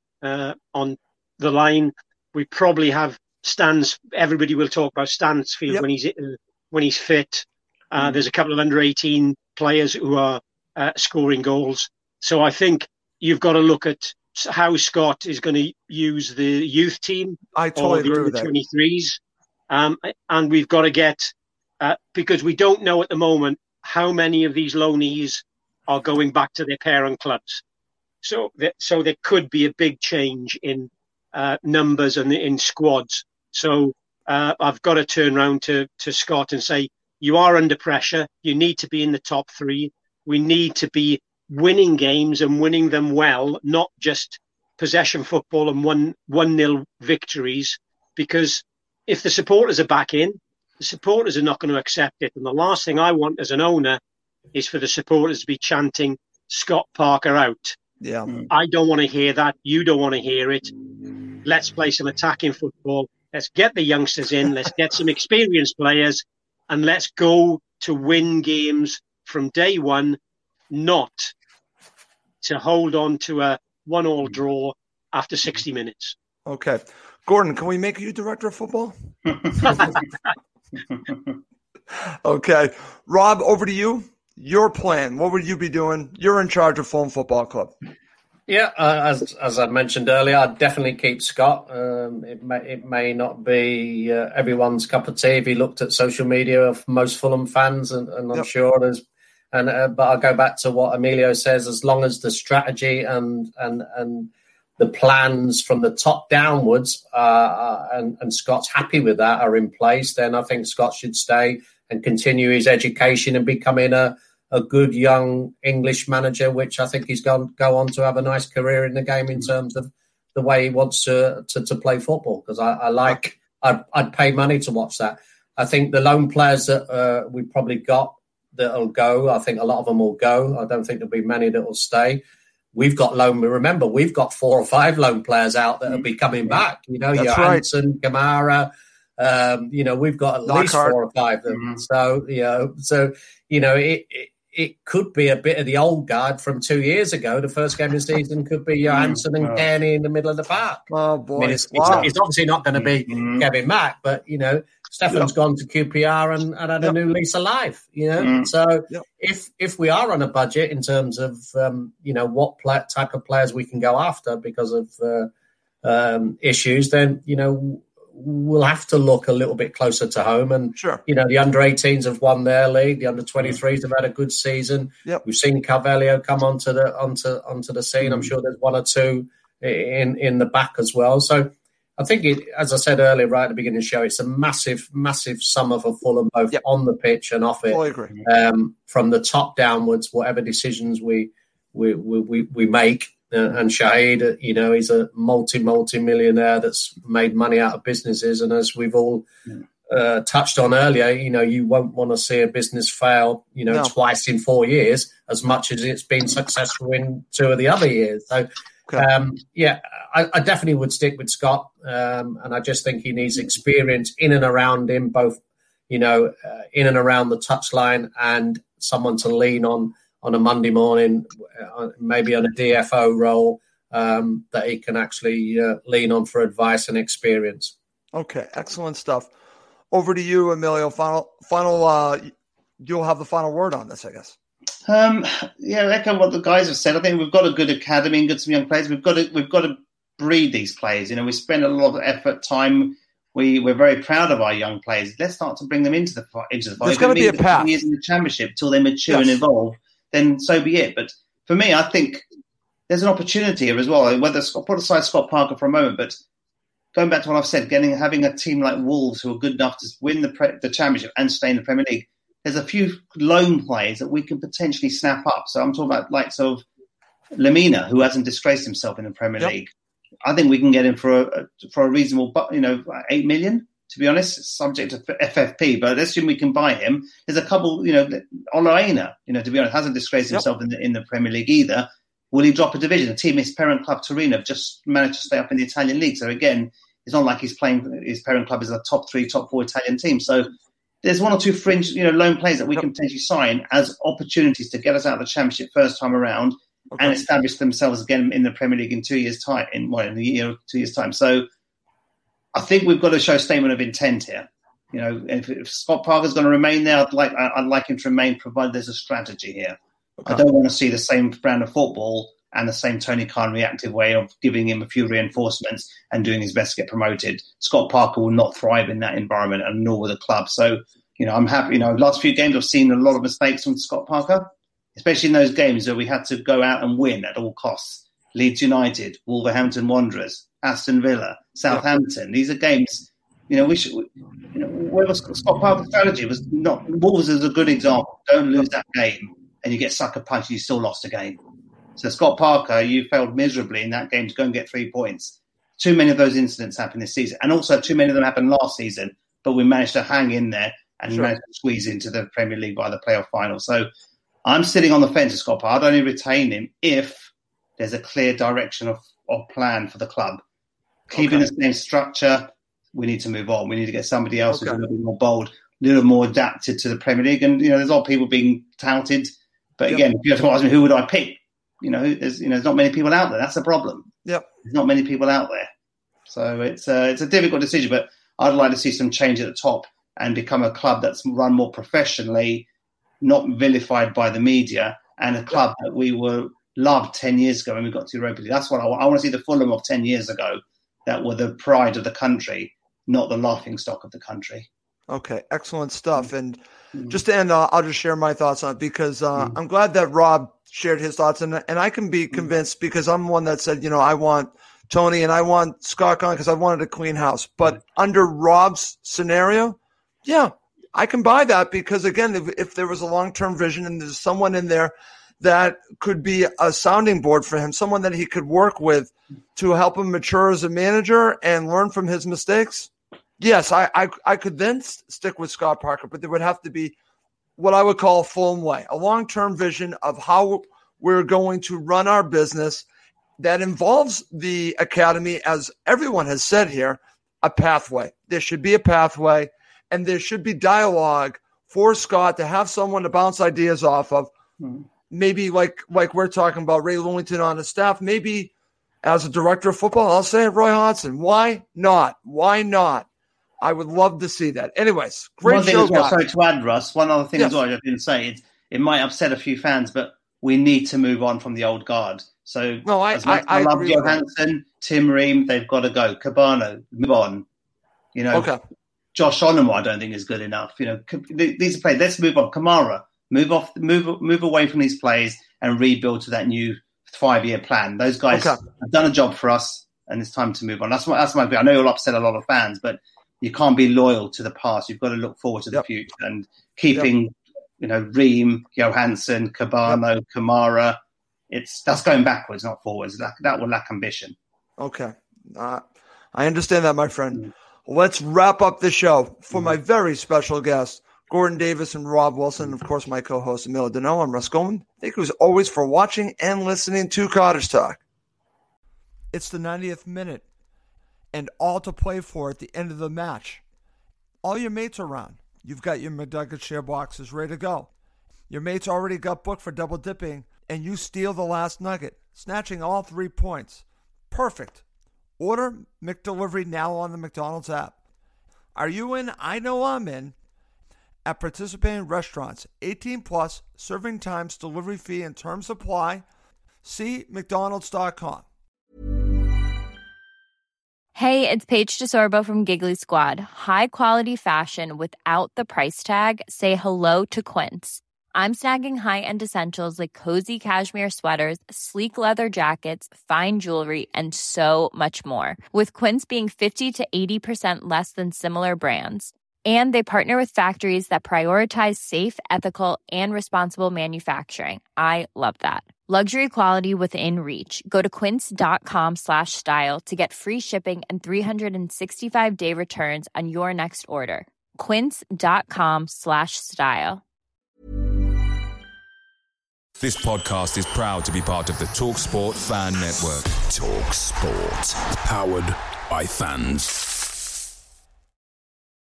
the line. We probably have everybody will talk about Stansfield when he's fit. There's a couple of under 18 players who are scoring goals. So I think you've got to look at how Scott is going to use the youth team. I totally agree with the that. 23s. And we've got to get, because we don't know at the moment how many of these loanees are going back to their parent clubs. So there could be a big change in numbers and in squads. So I've got to turn around to Scott and say, you are under pressure. You need to be in the top 3. We need to be winning games and winning them well, not just possession football and 1-0 victories, because if the supporters are back in, the supporters are not going to accept it. And the last thing I want as an owner is for the supporters to be chanting Scott Parker out. Yeah. I don't want to hear that. You don't want to hear it. Let's play some attacking football. Let's get the youngsters in. Let's get some experienced players, and let's go to win games from day one, not to hold on to a 1-1 draw after 60 minutes. Okay. Gordon, can we make you director of football? Okay. Rob, over to you. Your plan. What would you be doing? You're in charge of Fulham Football Club. Yeah, as I mentioned earlier, I'd definitely keep Scott. It may not be everyone's cup of tea if he looked at social media of most Fulham fans, and I'm sure there's. But I'll go back to what Emilio says. As long as the strategy and the plans from the top downwards and Scott's happy with that are in place, then I think Scott should stay and continue his education and becoming a good young English manager, which I think he's going to go on to have a nice career in the game in terms of the way he wants to play football. Because I'd pay money to watch that. I think the loan players that we probably got that'll go, I think a lot of them will go. I don't think there'll be many that will stay. We've got remember, we've got 4 or 5 loan players out that will be coming back. You know, Johansson, Kamara, we've got at least 4 or 5 of them. So it could be a bit of the old guard from 2 years ago. The first game of the season could be Johansson and Kearney in the middle of the park. Oh, boy. I mean, it's obviously not going to be Kevin Mack, but, Stefan's gone to QPR and had a new lease of life, So if we are on a budget in terms of, what type of players we can go after because of issues, then, we'll have to look a little bit closer to home. And, the under-18s have won their league. The under-23s have had a good season. Yep. We've seen Carvalho come onto the scene. I'm sure there's 1 or 2 in the back as well. So I think, as I said earlier, right at the beginning of the show, it's a massive, massive summer for Fulham, both on the pitch and off it. I agree. From the top downwards, whatever decisions we make. And Shahid, he's a multi-millionaire that's made money out of businesses. And as we've all touched on earlier, you won't want to see a business fail, twice in 4 years, as much as it's been successful in 2 of the other years. So, I definitely would stick with Scott. And I just think he needs experience in and around him, both, in and around the touchline, and someone to lean on a Monday morning, maybe on a DFO role, that he can actually lean on for advice and experience. Okay, excellent stuff. Over to you, Emilio. Final. You'll have the final word on this, I guess. Echo what the guys have said. I think we've got a good academy and some young players. We've got to breed these players. We spend a lot of effort, time. We're very proud of our young players. Let's start to bring them into the fight. There's got to be a path. Years in the championship till they mature and evolve. Then so be it. But for me, I think there's an opportunity here as well. Whether put aside Scott Parker for a moment, but going back to what I've said, having a team like Wolves who are good enough to win the championship and stay in the Premier League. There's a few loan players that we can potentially snap up. So I'm talking about likes of Lemina, who hasn't disgraced himself in the Premier League. I think we can get him for a reasonable, $8 million. To be honest, subject to FFP. But let's assume we can buy him. There's a couple, Oloaina, to be honest, hasn't disgraced himself in the Premier League either. Will he drop a division? The team, his parent club Torino, have just managed to stay up in the Italian league. So again, it's not like he's playing. His parent club is a top 3, top 4 Italian team. So there's one or two fringe, loan players that we can potentially sign as opportunities to get us out of the Championship first time around and establish themselves again in the Premier League in 2 years' time. In a year or 2 years' time. So I think we've got to show a statement of intent here. If Scott Parker's going to remain there, I'd like him to remain, provided there's a strategy here. I don't want to see the same brand of football and the same Tony Khan reactive way of giving him a few reinforcements and doing his best to get promoted. Scott Parker will not thrive in that environment, and nor will the club. So, I'm happy. Last few games I've seen a lot of mistakes from Scott Parker, especially in those games where we had to go out and win at all costs. Leeds United, Wolverhampton Wanderers, Aston Villa, Southampton. These are games, where Scott Parker's strategy was not. Wolves is a good example. Don't lose that game and you get sucker punched and you still lost a game. So Scott Parker, you failed miserably in that game to go and get 3 points. Too many of those incidents happened this season. And also too many of them happened last season, but we managed to hang in there and managed to squeeze into the Premier League by the playoff final. So I'm sitting on the fence with Scott Parker. I'd only retain him if there's a clear direction of plan for the club. Keeping the same structure, we need to move on. We need to get somebody else who's a little bit more bold, a little more adapted to the Premier League. And, there's a lot of people being touted. But again, if you have to ask me, who would I pick? There's not many people out there. That's the problem. Yep. There's not many people out there. So it's a difficult decision, but I'd like to see some change at the top and become a club that's run more professionally, not vilified by the media, and a club that we were loved 10 years ago when we got to Europa League. That's what I want. I want to see the Fulham of 10 years ago that were the pride of the country, not the laughingstock of the country. Okay, excellent stuff. And just to end, I'll just share my thoughts on it because I'm glad that Rob shared his thoughts. And I can be convinced because I'm one that said, I want Tony and I want Scott Conn because I wanted a clean house. But under Rob's scenario, I can buy that because, again, if there was a long-term vision and there's someone in there that could be a sounding board for him, someone that he could work with to help him mature as a manager and learn from his mistakes, yes, I could then stick with Scott Parker, but there would have to be what I would call a Fulham way, a long-term vision of how we're going to run our business that involves the academy, as everyone has said here, a pathway. There should be a pathway, and there should be dialogue for Scott to have someone to bounce ideas off of. Maybe like we're talking about Ray Lewington on his staff, maybe as a director of football, I'll say Roy Hodgson. Why not? Why not? I would love to see that. Anyways, great show, guys. Sorry to add, Russ. One other thing as well I didn't say. It might upset a few fans, but we need to move on from the old guard. So I love Johansson, Tim Ream, they've got to go. Cabano, move on. Josh Onuma, I don't think is good enough. These are players. Let's move on. Kamara, move away from these players and rebuild to that new 5-year plan. Those guys have done a job for us, and it's time to move on. That's my view. I know you'll upset a lot of fans, but you can't be loyal to the past. You've got to look forward to the future and keeping, Ream, Johansson, Cabano, Kamara. That's going backwards, not forwards. That will lack ambition. Okay. I understand that, my friend. Let's wrap up the show for my very special guests, Gordon Davis and Rob Wilson. Of course, my co-host, Emilio Danilo. I'm Russ Goldman. Thank you as always for watching and listening to Cottage Talk. It's the 90th minute and all to play for at the end of the match. All your mates are around. You've got your McNugget share boxes ready to go. Your mates already got booked for double dipping, and you steal the last nugget, snatching all 3 points. Perfect. Order McDelivery now on the McDonald's app. Are you in? I know I'm in. at participating restaurants. 18 plus, serving times, delivery fee, and terms apply. See McDonald's.com. Hey, it's Paige DeSorbo from Giggly Squad. High quality fashion without the price tag. Say hello to Quince. I'm snagging high-end essentials like cozy cashmere sweaters, sleek leather jackets, fine jewelry, and so much more. With Quince being 50 to 80% less than similar brands. And they partner with factories that prioritize safe, ethical, and responsible manufacturing. I love that. Luxury quality within reach. Go to quince.com/style to get free shipping and 365-day returns on your next order. Quince.com/style. This podcast is proud to be part of the TalkSport Fan Network. TalkSport. Powered by fans.